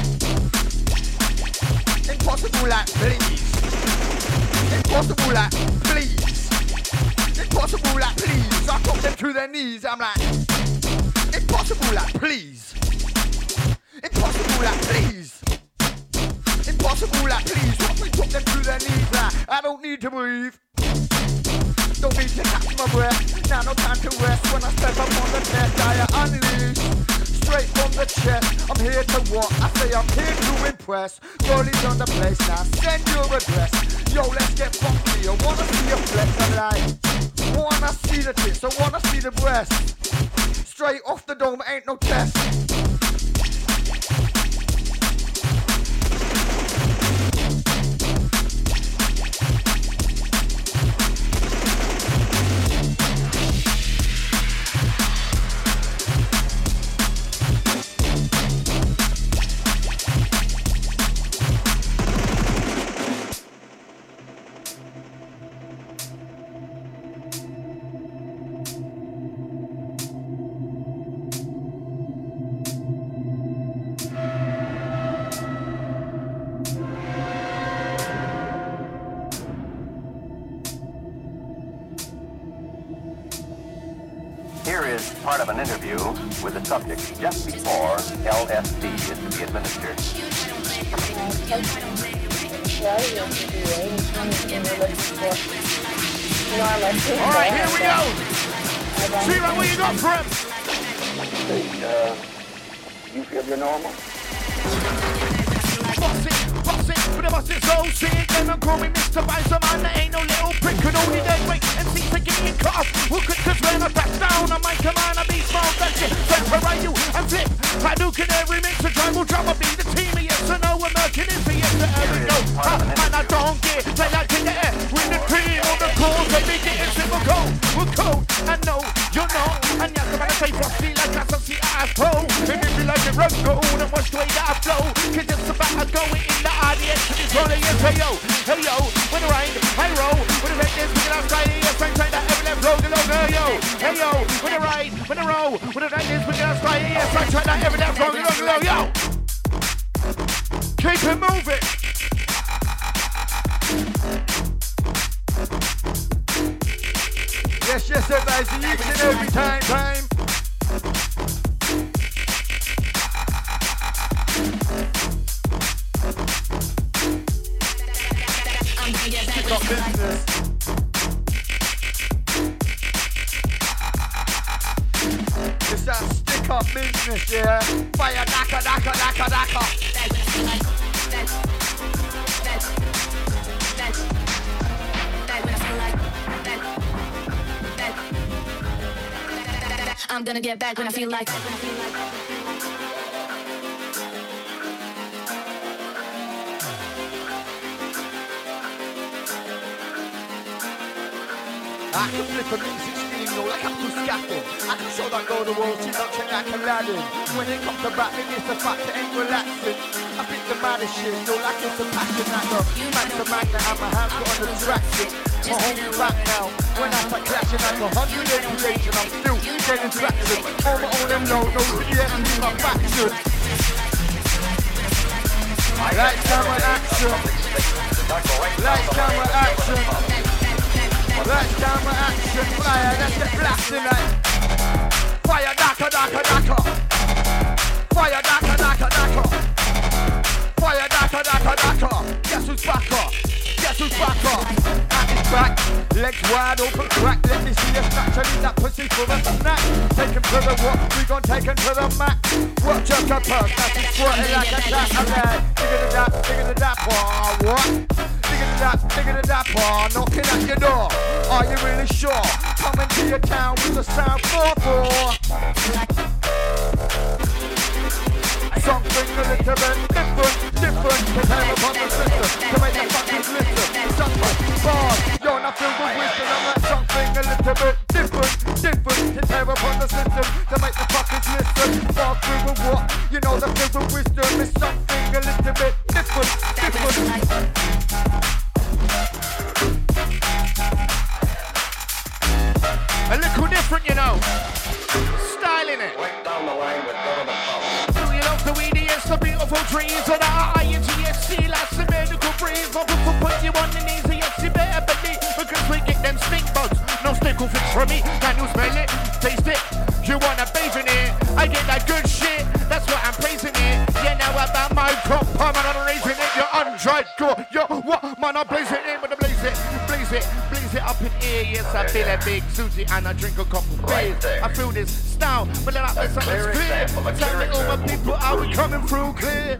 Impossible like please. Impossible like please. Impossible like please. I got them to their knees. I'm like impossible like please. Impossible like please. Impossible like please. What we got them to their knees like I don't need to breathe. Don't need to catch my breath. Now no time to rest. When I step up on the test, I unleash. Straight from the chest, I'm here to what? I say I'm here to impress. Girlies on the place now, send your address. Yo, let's get funky. I wanna see your flex. I'm like, wanna see the tits, I wanna see the breast. Straight off the dome, ain't no test. part of an interview with the subject just before L S D is to be administered. Alright, here we go. Zero, what you got for him? Uh, you feel you're normal? Boss it, boss it, but the boss is so sick. Then I'm calling Mister Bison, man, there ain't no little prick. Could only dead weight and seem to get in cut off. Who could, cause when I back down, I might command, I be small, that shit. Separate you and flip. Hadouken every mix, a tribal drama be the team. Yes or no, we're murking it for yes to every go. Ah, man, I don't get, play like in the air. With the cream on the cause, they be getting simple cold. We're cold, and no, you're not. And yes, I'm gonna say frosty like that's a sea asshole. And if you like it, run gold and watch the way that I flow. Cause it's about to go in the audience to this one, yes, hey yo, hey yo, when the rain, hey roll, when the rain is picking up Friday, yes, I'm trying to every left roll, the logo, hey yo, hey yo, when the rain, when the roll, when the rain is picking up Friday, yes, I'm trying to every left roll, the logo, yo. Keep it moving. Yes, yes, everybody, each and every time, time. Stick up business. It's that stick up business, yeah. Fire daka daka daka daka. I'm gonna get back when I feel like. I can flip a mean sixteen, no, like I'm too scaffold. I can show that go to wall, she's not check like Aladdin. When it comes to rapping, it's the fact that ain't relaxing. I think the maddest shit, no, like it's a passion like the Max the magnet, and my hands got on the traction. My home's back now, when I start clashing like a hundred eighty-eight, I'm still getting traction. All my own and low, no V S, leave my faction. Lights, camera, action. Lights, camera, action. Lights, camera, action, fire, let's get blasting like fire, daka, daka, daka. Fire, daka, daka, daka. Fire, daka, daka, daka. Guess who's back up? Guess who's back up? At his back, legs wide open, crack. Let me see us naturally that pussy for a snack. Take him to the what? We gon' take him to the max. Watch your cup, that's it, squirting like a tap. Alright, digging it up, digging it up, oh, what? Digging it up, digging it up, oh, knocking at your door. Are you really sure? Coming to your town with a sound four four. Something a little bit different, different. To tell upon the system, to make the fuckers listen. Something bars, you're not filled with wisdom. I'm like something a little bit different, different. To tell upon the system, to make the fuckers listen. Bar through with what? You know the filled with wisdom is something a little bit different, different. A little different, you know. Styling it. Went down the line with government power. Do you love the weedy? It's the beautiful trees and the I N G S C like some medical breeze. Not to put you on the knees, and yes, you better believe. Because we get them stink bugs. No stickle fix from me. Can you smell it? Taste it? You wanna bathe in it? I get that good shit. That's what I'm praising it. Yeah, now about my crop. I'm not raising it. You're undried gore. Yo, what? Man, I'm blazing it. But I blaze it. Blaze it. Blaze it up in here. Yes, I feel a big Susie and I drink a couple beers. I feel this style. But then I something's clear. Tell me all my people, are we coming through clear?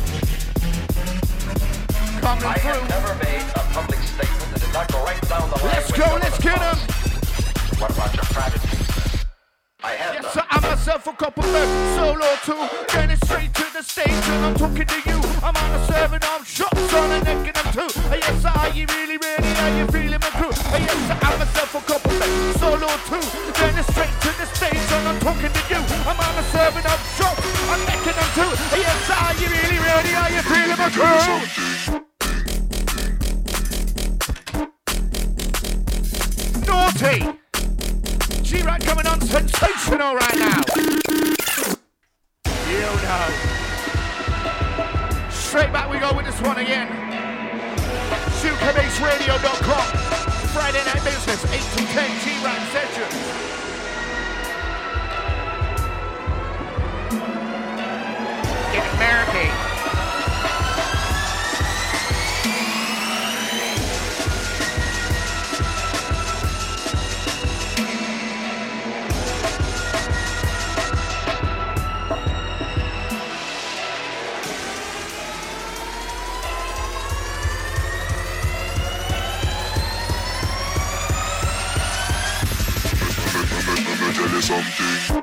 Coming I through. have never made a public statement that did not go right down the line. Let's with go, government let's get power. him. What about your private piece? I have Yes, them. sir, I myself a couple of solo too. Getting straight to the stage and I'm talking to you. I'm on a serving arm shots on a neck and I'm two. Yes, sir, are you really, really, are you feeling my crew? Yes, sir, I myself a couple of solo too. Getting straight to the stage and I'm talking to you. I'm on a serving arm shots on neck and I'm two. Yes, sir, are you really, really, are you feeling my crew? Naughty! G-Rat coming on sensational right now. You know. Straight back we go with this one again. Suka Base Radio dot com. Friday night business, eight to ten G-Rat sessions. something.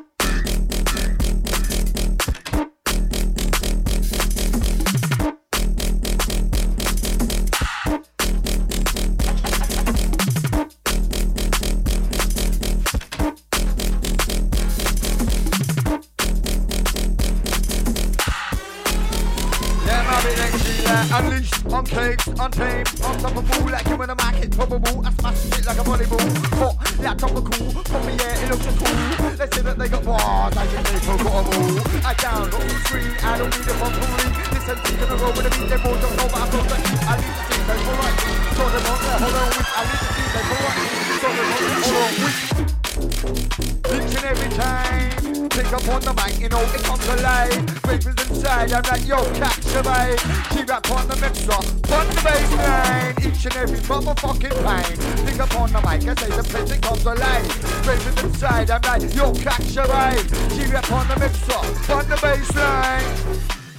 Unleashed, uncaged, untamed, unstoppable, like you in a market, probable. I smash shit like a volleyball. Hot, like topical, from me, yeah, it looks just cool. They say that they got bars, I think they forgot them all. I download the screen, I don't need a phone calling. Listen to the road with a beat, they both don't know, but I've got the heat. I need to see them for right. So them on there, hold on, with. I need to see them for right. So them on there, hold on, with. Each and every time, pick up on the mic, you know it comes alive. Ravens inside, I'm like, yo, catch the vibe. Keep up on the mixer, on the bass line. Each and every motherfucking time. Pick up on the mic, I say the place it comes alive. Ravens inside, I'm like, yo, catch the vibe. Keep up on the mixer, on the bass line.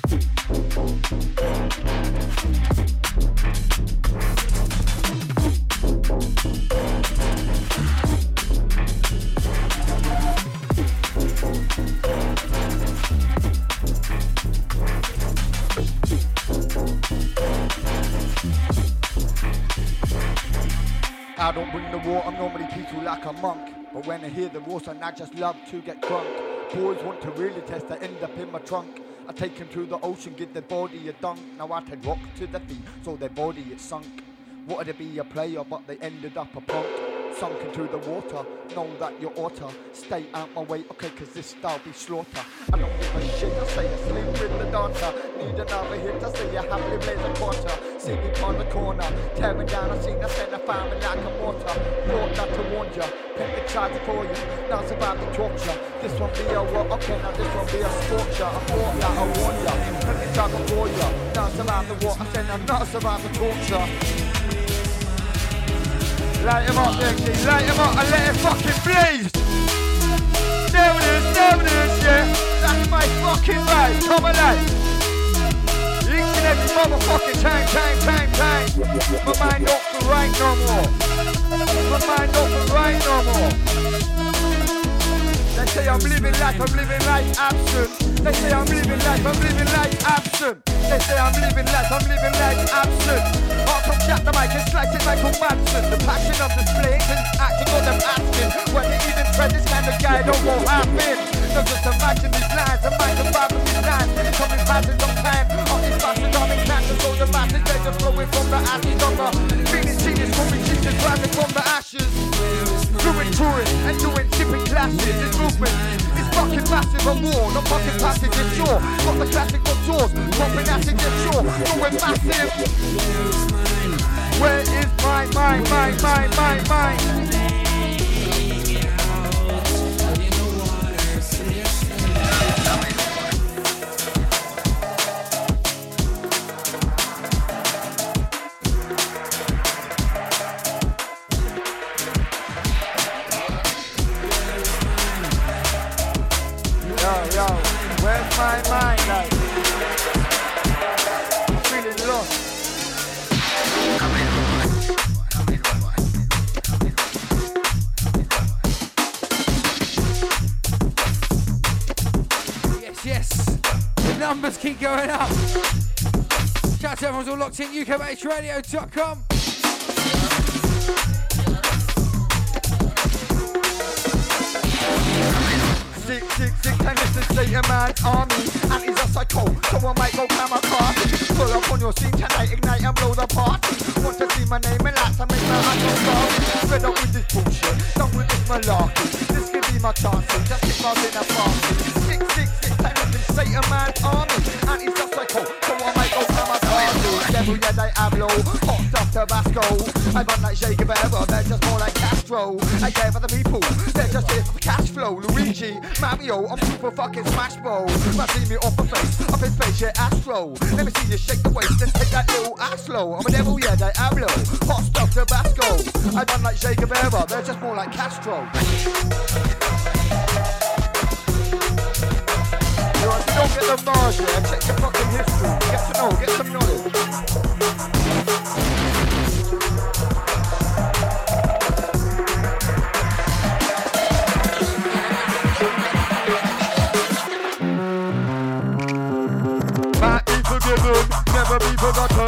I don't bring the water, I'm normally peaceful like a monk. But when I hear the roar, I just love to get drunk. Boys want to really test, I end up in my trunk. I take them to the ocean, give their body a dunk. Now I take rock to the feet, so their body is sunk. Wanted to be a player, but they ended up a punk. Sunk into the water, know that you oughta stay out my way, okay, cause this style be slaughter. I don't give a shit, I say I sleep with the dancer. Need another hit, I say I happily blaze a quarter. See me on the corner, tearing down, I seen I send a family like a mortar. Thought not to warn ya, pick the charge for you. Now it's about the torture. This one be a what, okay, now this one be a scorcher. I thought that I warn ya, pick the charge for ya. Now it's about the what, I said now now it's about the torture. Light him up, Yankee, light him up and let it fucking blaze. There it is, there it is, yeah. That's my fucking right, come alive. Each and every motherfucking time, time, time, time. My mind don't feel right no more. My mind don't feel right no more. They say I'm living life, I'm living life absent. They say I'm living life, I'm living life absent. They say I'm living life, I'm living life absent. I'll come jack the mic and slice it like a Manson. The passion of display, cause it's acting on them asking. When they even tread this kind of guy, don't won't happen. So just imagine these lines, imagine vibing these lines. Coming passing on time, all these bastards are in cancer. So the masses, they just flowing from the ashes on the feeling genius, moving Jesus, rising from the ashes. Doing touring and doing tipping classes. It's movement, it's fucking massive. A war, not fucking passage, it's sure. Got the classic on tours, pumping acid, it's sure. Doing massive. Where is my, my, my, my, my, my? Yo, yo, where's my mind, like? I'm feeling lost. Yes, yes. The numbers keep going up. Shout out to everyone's all locked in, U K H radio dot com. Six, six, six, and this is Satan Man's army. And he's a psycho, so I might go camera car. Pull up on your scene tonight, ignite and blow the party. Want to see my name and lights and make my heart go sorry. Fed up with this bullshit, done with this malarkey. This could be my chance, so just keep us in a party. Six, six, six, and this is Satan Man's army. And he's a psycho, so I might go camera car. Devil, yeah, they have low, hot stuff Tabasco. I run like Che Guevara, they're just more like Castro. I gave other people, they're just here for cash flow. Luigi, Mario, I'm super fucking smash bro. Man, see me off the face, up in space, yeah, Astro. Let me see you shake the waist and take that little ass slow. I'm a devil, yeah, they have low, hot stuff Tabasco. I run like Che Guevara, they're just more like Castro. You know, if you don't get the bars, yeah, check your fucking history. Get to know, get some knowledge.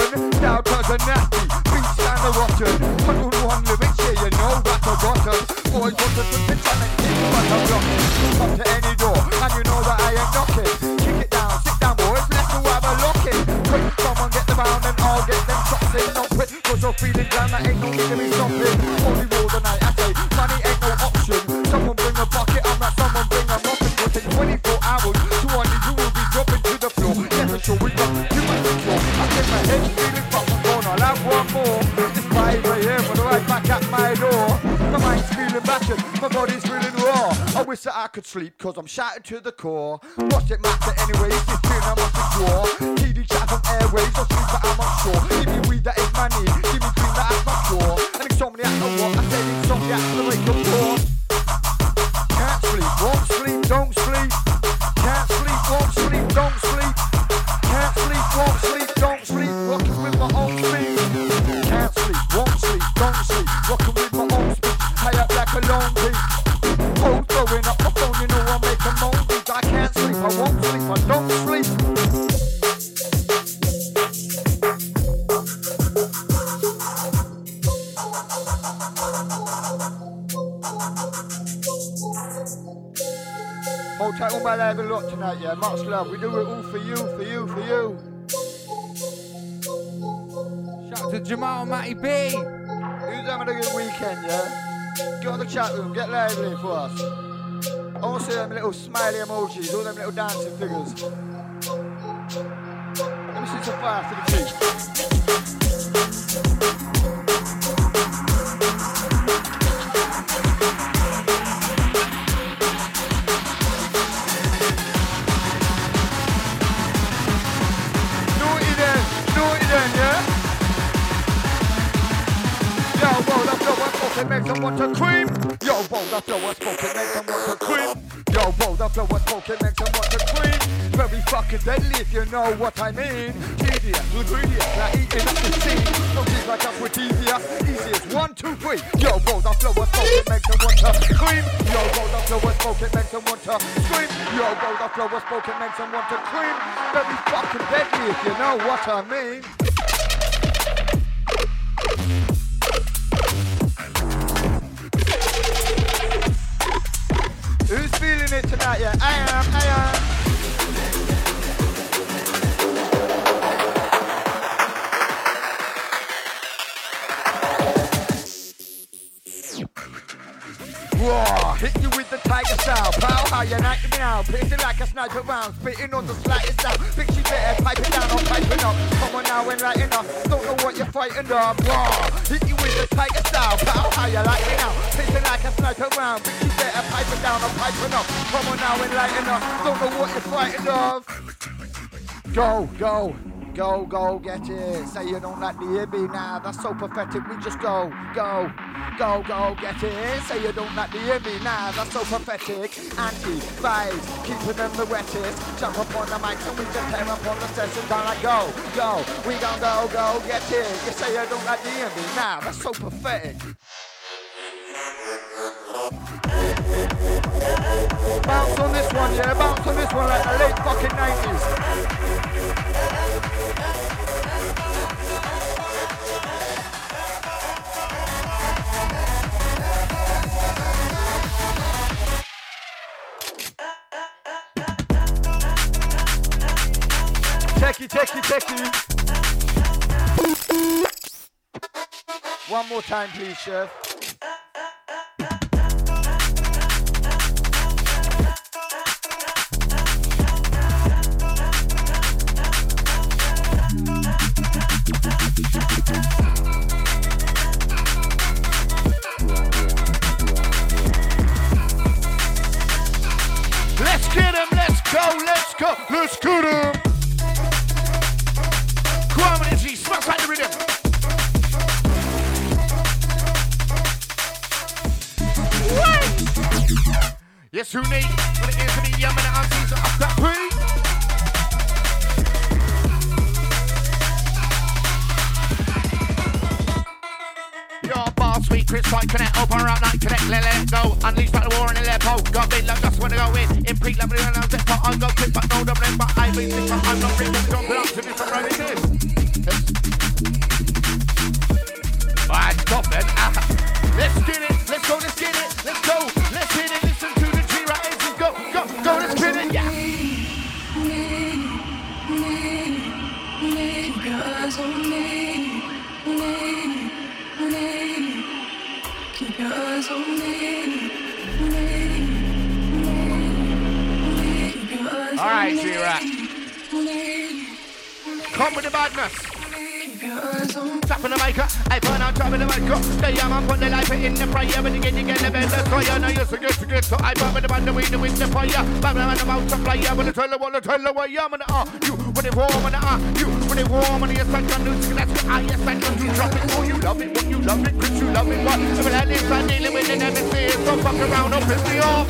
rotten, doubters are nasty, beats and the rotten. one oh one lyrics, yeah, you know that I got them. Boys want to put the challenge in, but I'm blocking. Come to any door, and you know that I ain't knocking. Kick it down, sit down, boys, let's go have a lock in. Quick, someone get them round and I'll get them shots in. Don't quit, cause you're feeling down, that ain't no need to be stopping. Only rule the night, I say, money ain't no option. Someone bring a bucket, I'm not someone bring a muffin. We'll take twenty-four hours, two hundred you will be dropping to the floor. Never sure we got too much control. I get my head feeling fucking gone, I'll have one more. This five right here, but right back at my door. My mind's feeling battered, my body's feeling raw. I wish that I could sleep, cause I'm shattered to the core. What's it matter anyways, this tune I'm on the draw. T D chat from airwaves, I'll sleep but I'm unsure. Give me weed that is my need, give me green that I'm not sure. And insomniac know what, I said insomniac to the wake up door. Can't sleep, won't sleep, don't sleep. Can't sleep, won't sleep, don't sleep. Can't sleep, won't sleep, don't sleep. Rocking with my own speed. Can't sleep, won't sleep, don't sleep. Rocking with my own speed. High up like a lone beat. Oh, throwing up my phone, you know I make a moan beat. I can't sleep, I won't sleep, I don't sleep. Hold tight all my live a lot tonight, yeah. Much love. We do it all for you, for you, for you. Shout out to Jamal Matty B. Who's having a good weekend, yeah? Get on the chat room, get lively for us. Also them little smiley emojis, all them little dancing figures. Let me see some fire for the cheek. It makes them want to cream. Yo, whoa, the flow of smoke, it makes them want to cream. Yo, whoa, the flow of smoke, it makes them want to cream. Very fucking deadly if you know what I mean. Tedious, ingredients, like eating up the scene. No things like us with easier, easiest. One, two, three. Yo, whoa, the flow of smoke, it makes them want to cream. Yo, whoa, the flow of smoke, it makes them want to scream. Yo, whoa, the flow of smoke, it makes them want to cream. Very fucking deadly if you know what I mean. Who's feeling it tonight? Yeah, I am, I am. Whoa, hit you with the tiger style. Pow, how you like me now? Pacing like a sniper round, spitting on the slightest sound. Bitch, you better pipe it down or pipe it up. Come on now and lighten up. Don't know what you're fighting up. Whoa, hit you with the tiger style. Pow, how you like me now? Pacing like a sniper round. Bitch, you better pipe it down or pipe it up. Come on now and lighten up. Don't know what you're fighting of. Go, go. Go, go, get it. Say you don't like the E B now. That's so pathetic. We just go, go. Go, go, get it. Say you don't like the E B now. That's so pathetic. Anti-vibes, keeping them the wettest. Jump up on the mic and we just tear up on the session. Down like go, go. We gon' go, go, get it. You say you don't like the E B now. That's so pathetic. Bounce on this one, yeah. Bounce on this one like the late fucking nineties. Techie, techie, techie. One more time, please, chef. Let's get him, let's go, let's go, let's get him. Energy, smash like the rhythm. Wait. Yes, who need? When it is for the young and the aunties of that pre. Your bar, sweet Chris, like connect, open up, night connect, let, let it go. Unleash like the war in the Aleppo. Got big love, just wanna go in. In peak level, and I'm but I go quick, but no double, but I've been sick, but I'm not real. Don't belong to me from running in. Hey, see that. Come with the badness. Tapping the mic, I burn out, trapping the mic. Stay on, I'm putting the life in the fire. When you get, you get the best. That's why I know you're so good to get. So I burn with the band, the wind, the wind, the fire. Bam, bam, I'm out to fly. I wanna tell you, wanna tell you why I'm gonna uh. You, when it warm, and uh. You, when it warm, and yes, I can do it. Let's go, ah, yes, I can do drop it. Oh, you love it, but you love it, Chris, you love it. What? When I live, I'm dealing with it, never see it. So fuck around, don't piss me off.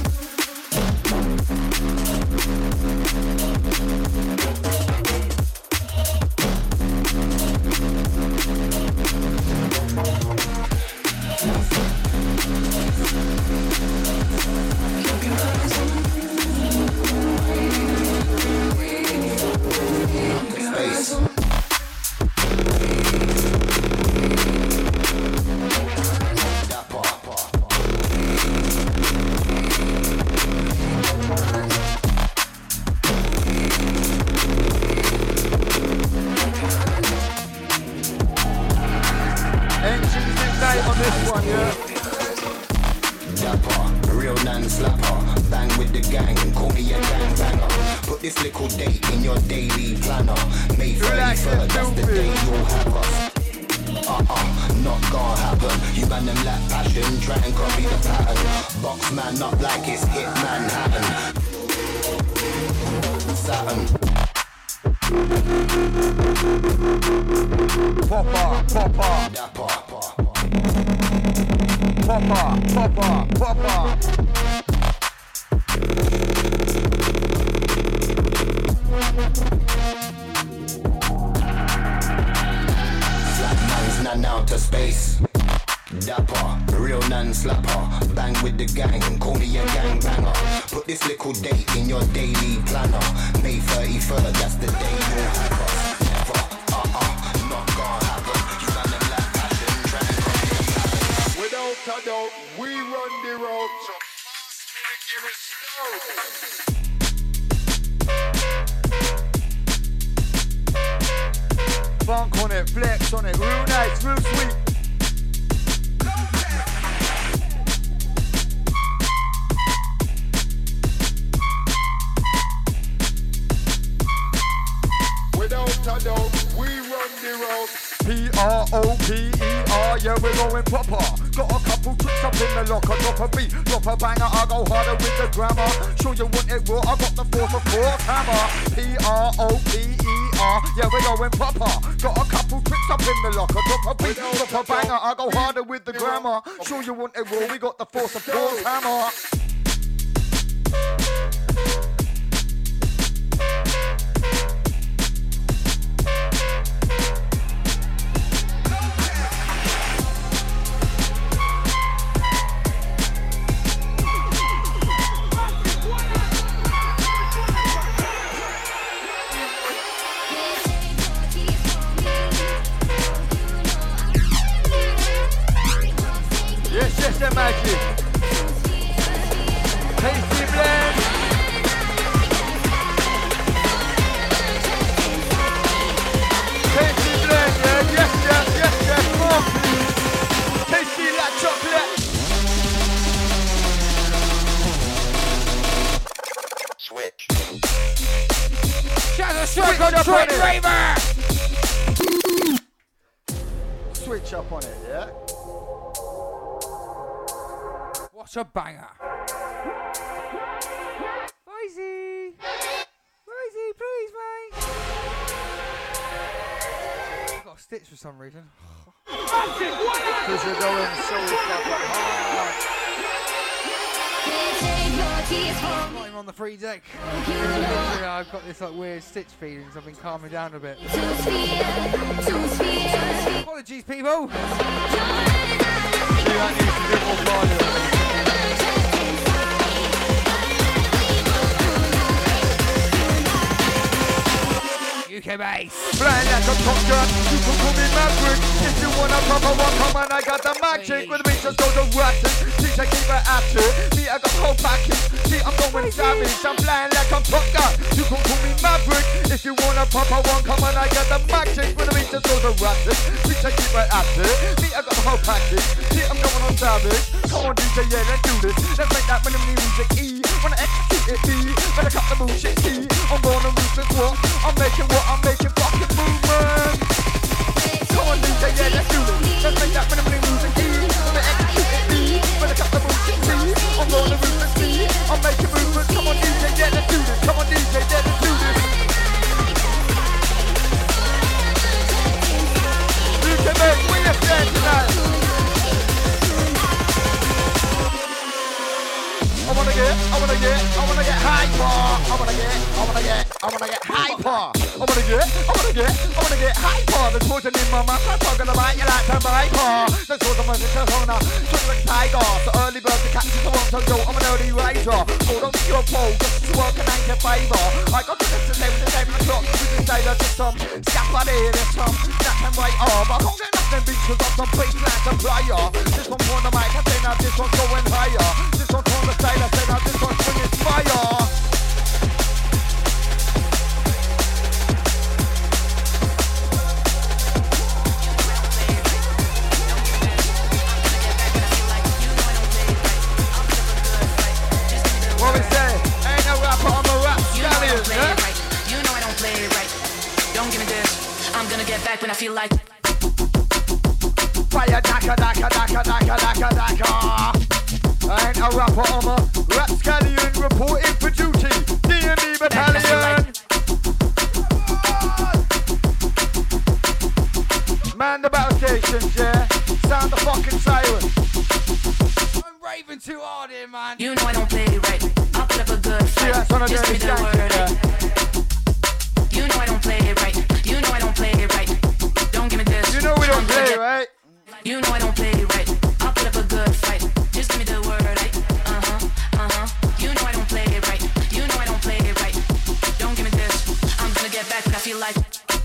Funk on it, flex on it, real nice, real sweet. Without a doubt, we run the road. P R O P E R, yeah, we're going proper. Got a couple tricks up in the locker, drop a beat, drop a banger, I go harder with the grammar. Sure you want it raw, I got the force of force hammer. P R O P E R, yeah, we're going proper. Got a couple tricks up in the locker, drop a beat, drop a banger, I go harder with the grammar. Sure you want it raw, we got the force of force hammer. Yes, the magic. Tasty blend. Tasty blend, yeah. Yes, yes, yes, yes. More please. Tasty like chocolate. Switch. Shout out Switch on Detroit Raver. Switch up on it, yeah. What a banger. Easy. Easy, please, mate. I've got a stitch for some reason. Because you're going so fucking hard. I'm not even on the free deck. Literally, I've got this like weird stitch feelings. I've been calming down a bit. Apologies, people. That needs to be more violent. U K bass. Flying like a top gun, you can call me Maverick. If you want a proper one, come on, I got the magic. With me just go to ratchet, teach I keep it at it. Me, I got the whole package. See, I'm going savage, I'm flying like a top gun. You can call me Maverick. If you want a proper one, come on, I got the magic. With me just go to ratchet, teach I keep it at it. Me, I got the whole package. See, I'm going on savage. Come on, D J, yeah, let's do this. Let's make that with the music E. wanna execute it, be. Better cut the bullshit, see. I'm gonna move it, what? I'm making what? I'm making fucking movement. Come on, D J, yeah, let's do it. Let's make that minimally moving, E. Wanna execute it, be. Better cut the bullshit, see. I'm gonna move it, see. I'm making movement. Come on, D J, yeah, let's do this. Come on, D J, yeah, let's do this. You can make me a stand tonight. I wanna get, I wanna get, I wanna get hyper. I wanna get, I wanna get, I wanna get hyper. I wanna get, I wanna get, I wanna get hyper. There's poison in my mouth, I'm gonna bite you like a viper. There's poison in my corner, just like tiger. The early bird, the catch is the one to go. I'm an early riser. Hold on to your pole, just to work and ain't your favour. I got to get to seven to seven o'clock. We can say that there's some scaffold here, there's some that can wait up. I can't get nothing because I'm some bass like a player. This one's on the mic, I say now this one's going higher. This one's on the stage, I say now this one's bringing fire. What we say? Ain't no rapper, I'm a rap stallion, yeah? Right. You know I don't play it right. Don't give me this. I'm gonna get back when I feel like. Fire daka daka daka daka daka daka. I ain't a rapper, I'm a rap scallion reporting for duty. D M B battalion. Man the battle stations, yeah. Sound the fucking siren. I'm raving too hard here, man. You know I don't play it right. I'll put up a good fight. Yeah, that's what I'm Just doing. give me the word. Right? You know I don't play it right. You know I don't play it right. Don't give me this. You know we don't I'm play, gonna right? get- You know I don't play it right. I'll put up a good fight. Just give me the word. Right? Uh huh. Uh huh. You know I don't play it right. You know I don't play it right. Don't give me this. I'm gonna get back when I feel like.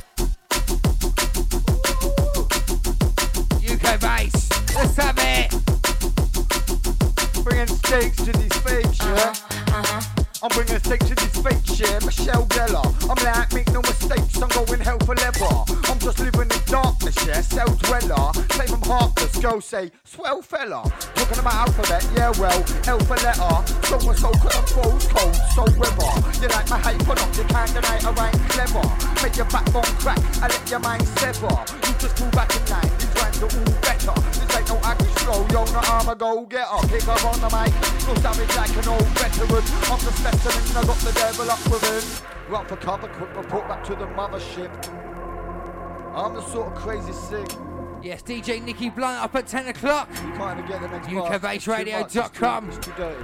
U K bass. Let's have it. Bringing stakes to these fakes, yeah? Uh-huh. I'm bringing stakes to these fakes, yeah? Michelle Della. I'm like, make no mistakes, I'm going hell for leather. I'm just living in darkness, yeah? Cell dweller. Say I'm heartless, go say, swell fella. Talking about alphabet, yeah, well, alpha letter. So and so could I'm froze cold, so weather. You like my hype or not, you can't deny I ain't clever. Make your backbone crack, I let your mind sever. You just move back in line, these rhymes are all better. This ain't no aggy slow, yo, no I'm a go-getter. Pick up on the mic, no savage like an old veteran. I'm the specimen, I got the devil up within. Run for cover, quick report back to the mothership. I'm the sort of crazy sick. Yes, D J Nicky Blunt up at ten o'clock. You can't even get the next U K bass radio dot com. It's too dirty.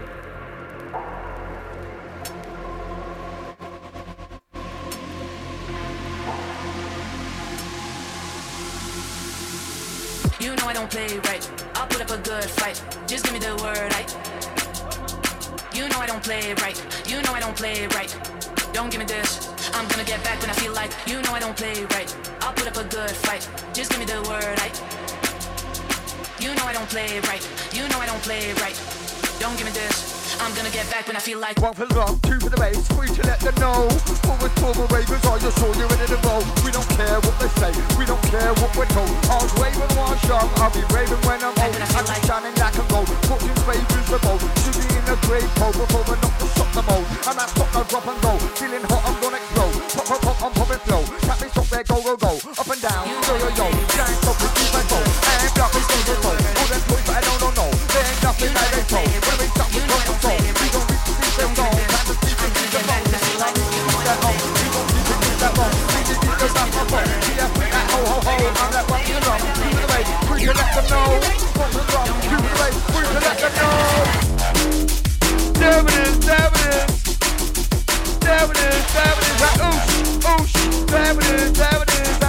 You know I don't play it right. I'll put up a good fight. Just give me the word. Right? You know I don't play it right. You know I don't play it right. Don't give me this. I'm gonna get back when I feel like. You know I don't play it right. I'll put up a good fight. Just give me the word. Right? You know I don't play it right. You know I don't play it right. Don't give me this. I'm gonna get back when I feel like. One for the rock, two for the bass, three to let them know. Forward for the ravens, are you sure you're ready to roll? We don't care what they say, we don't care what we're told. I was raving one shot, I'll be raving when I'm old. I'm like shining like a gold, fortune's favors the bold. Shooting in the grave pole before we're not to stop the mold. I'm not stop, no drop and go. Feeling hot, I'm gonna explode. Pop, pop, pop, I'm popping flow. Tap me, stop there, go, go, go. Up and down, yo, yo, yo. Giant stop, we keep and go. And block, we stay with flow. All them boys, but I don't know, no. There ain't nothing that they told. When we stop, we got control. We gon' reach the beat, them gone. Time to speak and keep them on. We gon' keep that on. We gon' keep it, keep that on. We just keep the back on. Yeah, that ho, ho, ho. I'm that one to the drum. Two to the bass, three to let them know. One to the drum, two to the bass, three to let them know. There it is, there it is. There it is, there it is. That oosh, oosh. There it is, there it is.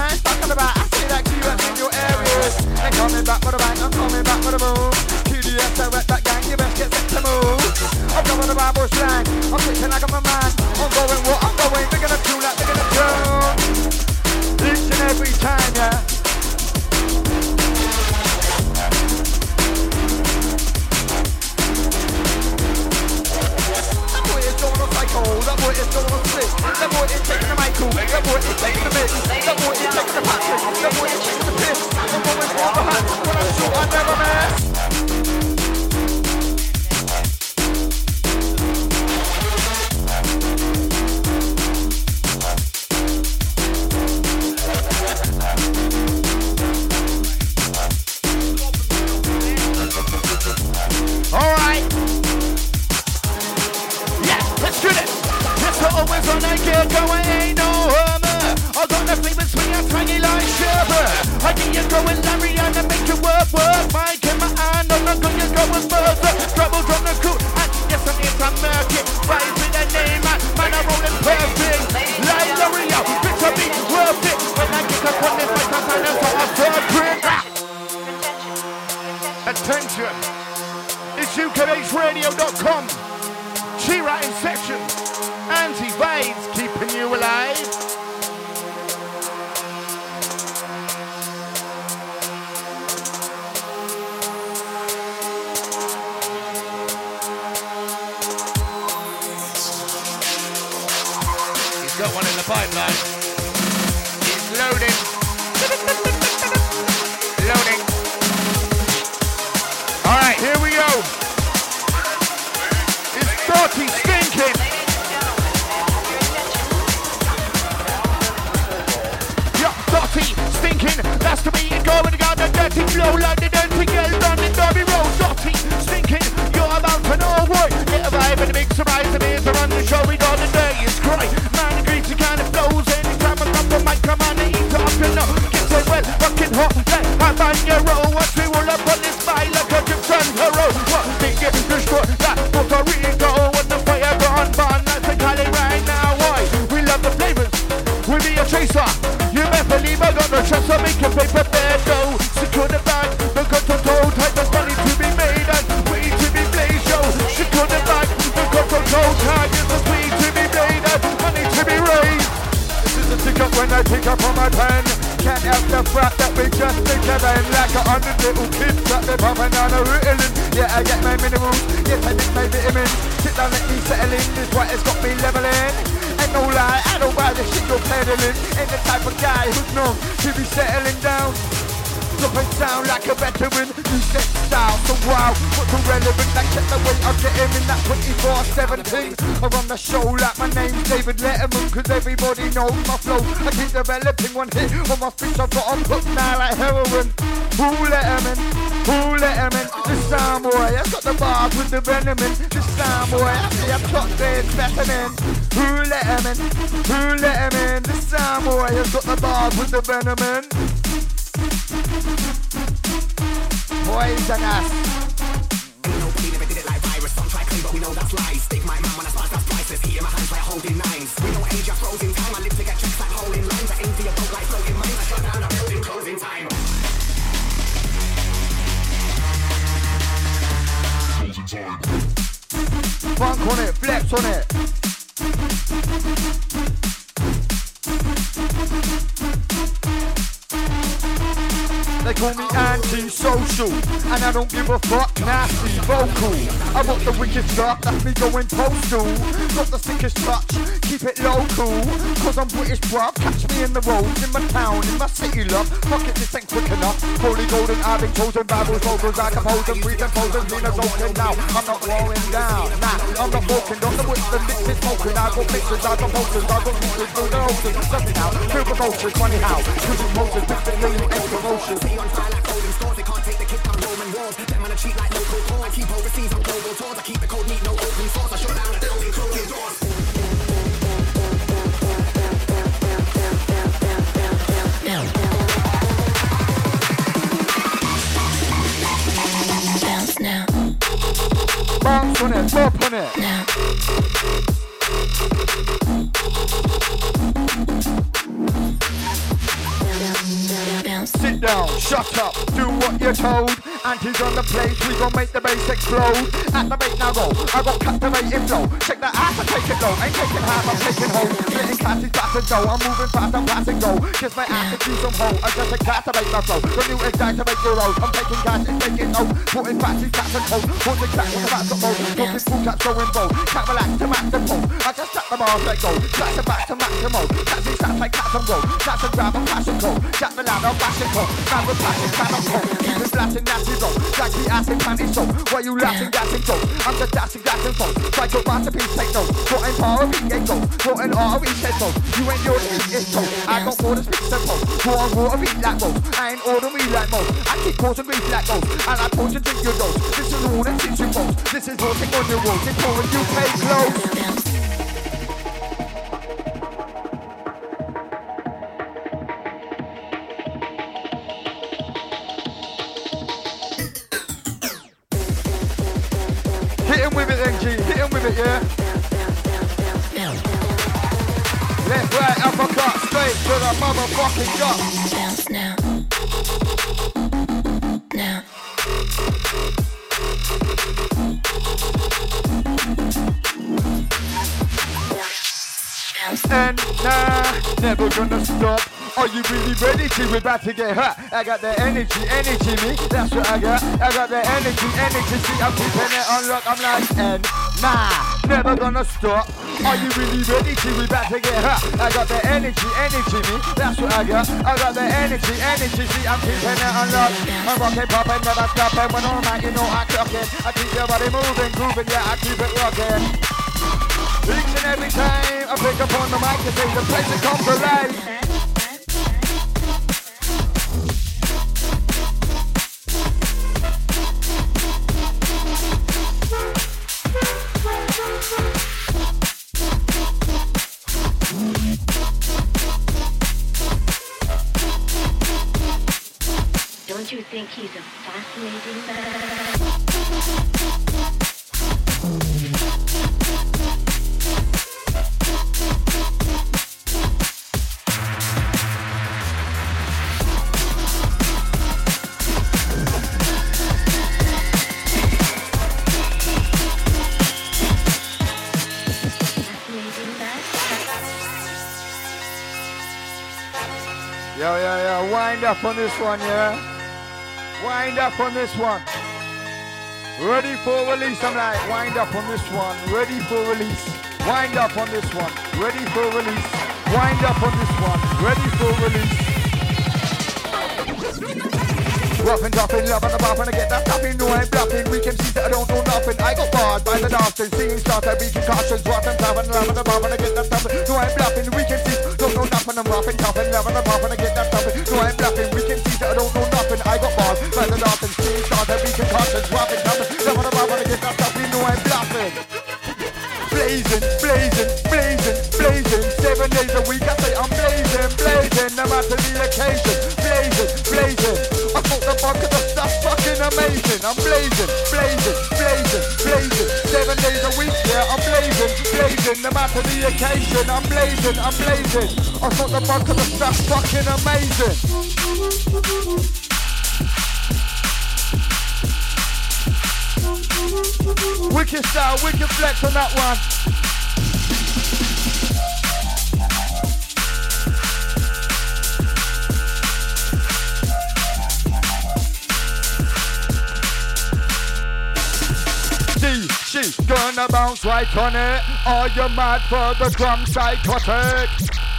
me and go and Larry and I make it work, work. Mike in my hand, I'm not gonna go and further. Trouble from the crew, and yes, I'm here from Merky. Rise with the name, man, man, I'm rolling perfect. Like L'Oreal, picture me, worth it. When I kick up on this mic, I'm trying to start a third print. Attention, it's U K H radio dot com. She-Rat in section. Anti-Vades keeping you alive. He's got one in the pipeline. He's loading. Loading. All right, here we go. It's dirty, stinking. Yup, dirty, stinking. That's to me and go and got the dirty flow like the dirty girl done in Derby Road. Dirty, stinking. You're about to know what. Get a vibe and a big surprise. And here's to run the show. We got the day. It's great. Man, the greasy kind of flows. Anytime I come the mic, come on and eat it up. You know, get so wet, fucking hot. Like I'm on your roll. Watch me roll up on this bike like a Gibson hero. What? Big get destroy that Puerto Rico. When the fire burn, burn. That's the Cali right now. Why? We love the flavors. We be a chaser. You better believe I got the chance to make a paper bed though. Secure the bag, the gun to toe. Type of money to be made and we to be played. Show. Secure the bag, the gun to toe. Tag is the sweet to be made and money to be raised. This is a tick up when I pick up on my pen. Can't help the fact that we just together and like a hundred little kids that they're pumping down a ritalin. Yeah, I get my minerals, yes I get my vitamins. Sit down, let me settle in, this what has got me leveling. Ain't no lie, I don't buy the shit you're peddling. Ain't the type of guy who's known to be settling down. Dropping sound like a veteran, new set style, so wow, what's irrelevant, like check the way I get him in that twenty-four seven thing. I run the show like my name's David Letterman, cause everybody knows my flow. I keep developing one hit on my speech, I've got on hook now like heroin. Who let him in? Who let him in? The sound boy, I've got the bars with the venom in. The sound boy, I see I've got this specimen. Who let him in? Who let him in? The sound boy, I've got the bars with the venom in. Poisonous. Ain't nobody never did it like virus. Some try clean, but we know that's lies. Stick my man when I smash, that's priceless. Heat in my hands like holding nines. We know age, I froze in time. I live to get checks like holding lines. I aim for your boat like floating mines. I shut down a building, closing time. Funk on it, flex on it. They call me anti-social, and I don't give a fuck, nasty vocal. I got the wicked stuff, that's me going postal. Got the sickest touch, keep it local. Cause I'm British bruv, catch me in the road, in my town, in my city love. Fuck it, this ain't quick enough. Holy golden, I've been chosen, Bibles, vocals, I compose and breathe and pose and clean as open now. I'm not slowing down, nah, I'm not walking, don't know what's the mix is smoking. I got pictures, I got posters, I got pictures, through the hoses, something out, feel the motions, funny how, pushing motions, different million extra motions. On fire like golden stores, they can't take the kick down Roman walls. Them man a cheat like local tours. I keep overseas on global tours. I keep the code neat, no open source. I shut down a building, closing doors. Bounce now. Bounce on it, pop on it. Now. Sit down, shut up, do what you're told. Anti's on the place, we gon' make the bass explode. Activate now go, I got captivating flow. Check that ass, I take it low. Ain't taking half, I'm taking hold. Getting classes, fast and go. I'm moving fast, I'm passing go. Kiss my ass and do some hoe. I just activate my flow. The new activate your road. I'm taking cash and taking no. Putting fast, cats and cold. Putting cats in the back of mode. Talking full cats going bold. Can't relax to max the pole. I just tap the bars, let go. Slash the back to maximum. Cats and stats like cats and roll. Cats and grab, I'm passion cold. Jack the loud, I'm flashing cold. Man with passion, man on cold. Keep it blasting, nasty roll. Jack the ass and panty show. Why you laughing, gassing go? I'm just dashing, gassing phone. Psycho masterpiece, take notes. What in power, we get go. What in R, we said so. You ain't yours, it's cold. I got more to speak to post. War on water, beat like most. I ain't order me like most. I keep causing grief like ghosts. And I pose and drink your dose. This is all that teach you folks. This is what's on your walls. It's pouring you pay close. Hit him with it then, G. Hit him with it, yeah? Left, right, uppercut, straight to the motherfucking gut. Bounce now. Now. And nah, never gonna stop. Are you really ready to? We're about to get hot. I got the energy, energy, me. That's what I got. I got the energy, energy. See, I'm keeping it on lock. I'm like, and nah, never gonna stop. Are you really ready to? We're about to get hot. I got the energy, energy, me. That's what I got. I got the energy, energy. See, I'm keeping it on lock. I'm rocking, popping, never stopping. When all night, you know I'm clocking. I keep your body moving, grooving. Yeah, I keep it rocking. Each and every time I pick up on the mic, you say the place it comes alive. Don't you think he's a fascinating man? Yo, yo, yo, wind up on this one, yeah? Wind up on this one. Ready for release, I'm like, wind up on this one. Ready for release. Wind up on this one. Ready for release. Wind up on this one. Ready for release. Rough and tough and love and above and I get that tapping, no I'm bluffing. We can see that I don't know nothing. I got barred by the dancing, seeing start I be concussions. Rough and tough and love and above and I get that tapping, no I'm bluffing. We can see, don't know nothing. I'm rough and tough and love and above and I get that tapping, no I'm bluffing. We can see that I don't know nothing. I got barred by the dancing, seeing start I be concussions. Rough and tough and love and above and I get that tapping, no I'm bluffing. Blazing, blazing, blazing, blazing. Seven days a week I say I'm blazing, blazing. No matter the occasion, blazing, blazing. I thought the buck of the stuff fucking amazing. I'm blazing, blazing, blazing, blazing. Seven days a week, yeah, I'm blazing, blazing. No matter the occasion, I'm blazing, I'm blazing. I thought the buck of the stuff fucking amazing. Wicked style, wicked flex on that one. D, she gonna bounce right on it. Are you mad for the drum psychotic?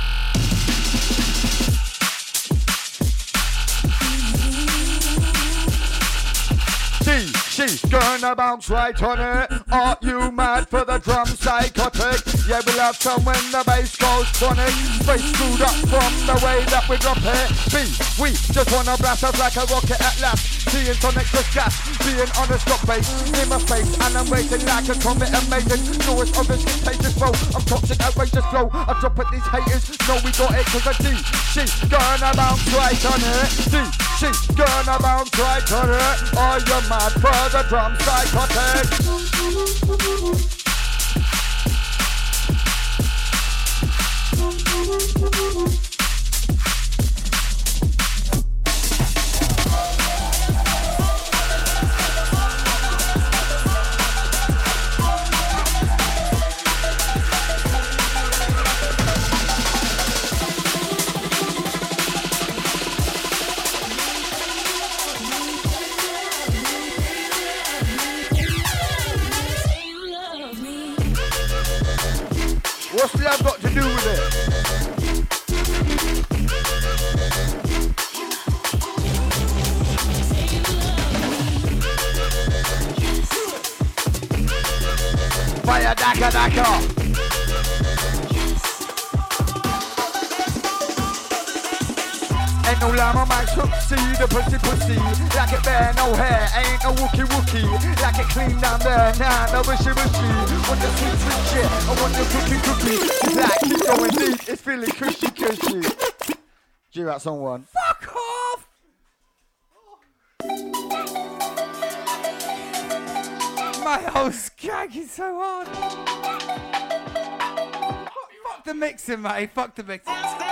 D, she's gonna bounce right on it. Are you mad for the drum psychotic? Yeah, we'll have some when the bass goes phonic. Space screwed up from the way that we drop it. B, we just wanna blast us like a rocket at last. Seeing sonic just gas, being on a stop base in my face, and I'm waiting like a comet amazing. No, it's obviously contagious, bro. I'm toxic, outrageous flow. I drop at these haters, no we got it cause I D, she's gonna bounce right on it. D, she's gonna bounce right on it. Are you mad for the drum psychotic? What's love got to do with it? Fire daka daka. Ain't no llama, my see the pussy pussy. Like it bare, no hair, ain't no wookie wookie. Like it clean down there, nah, no wishy wishy. Want the sweet sweet shit, I want the cookie cookie. It's like keep going deep, it's feeling cushy cushy. Do that someone. Fuck off! mate, I was skanking so hard. Fuck the mixing, mate. Fuck the mixing.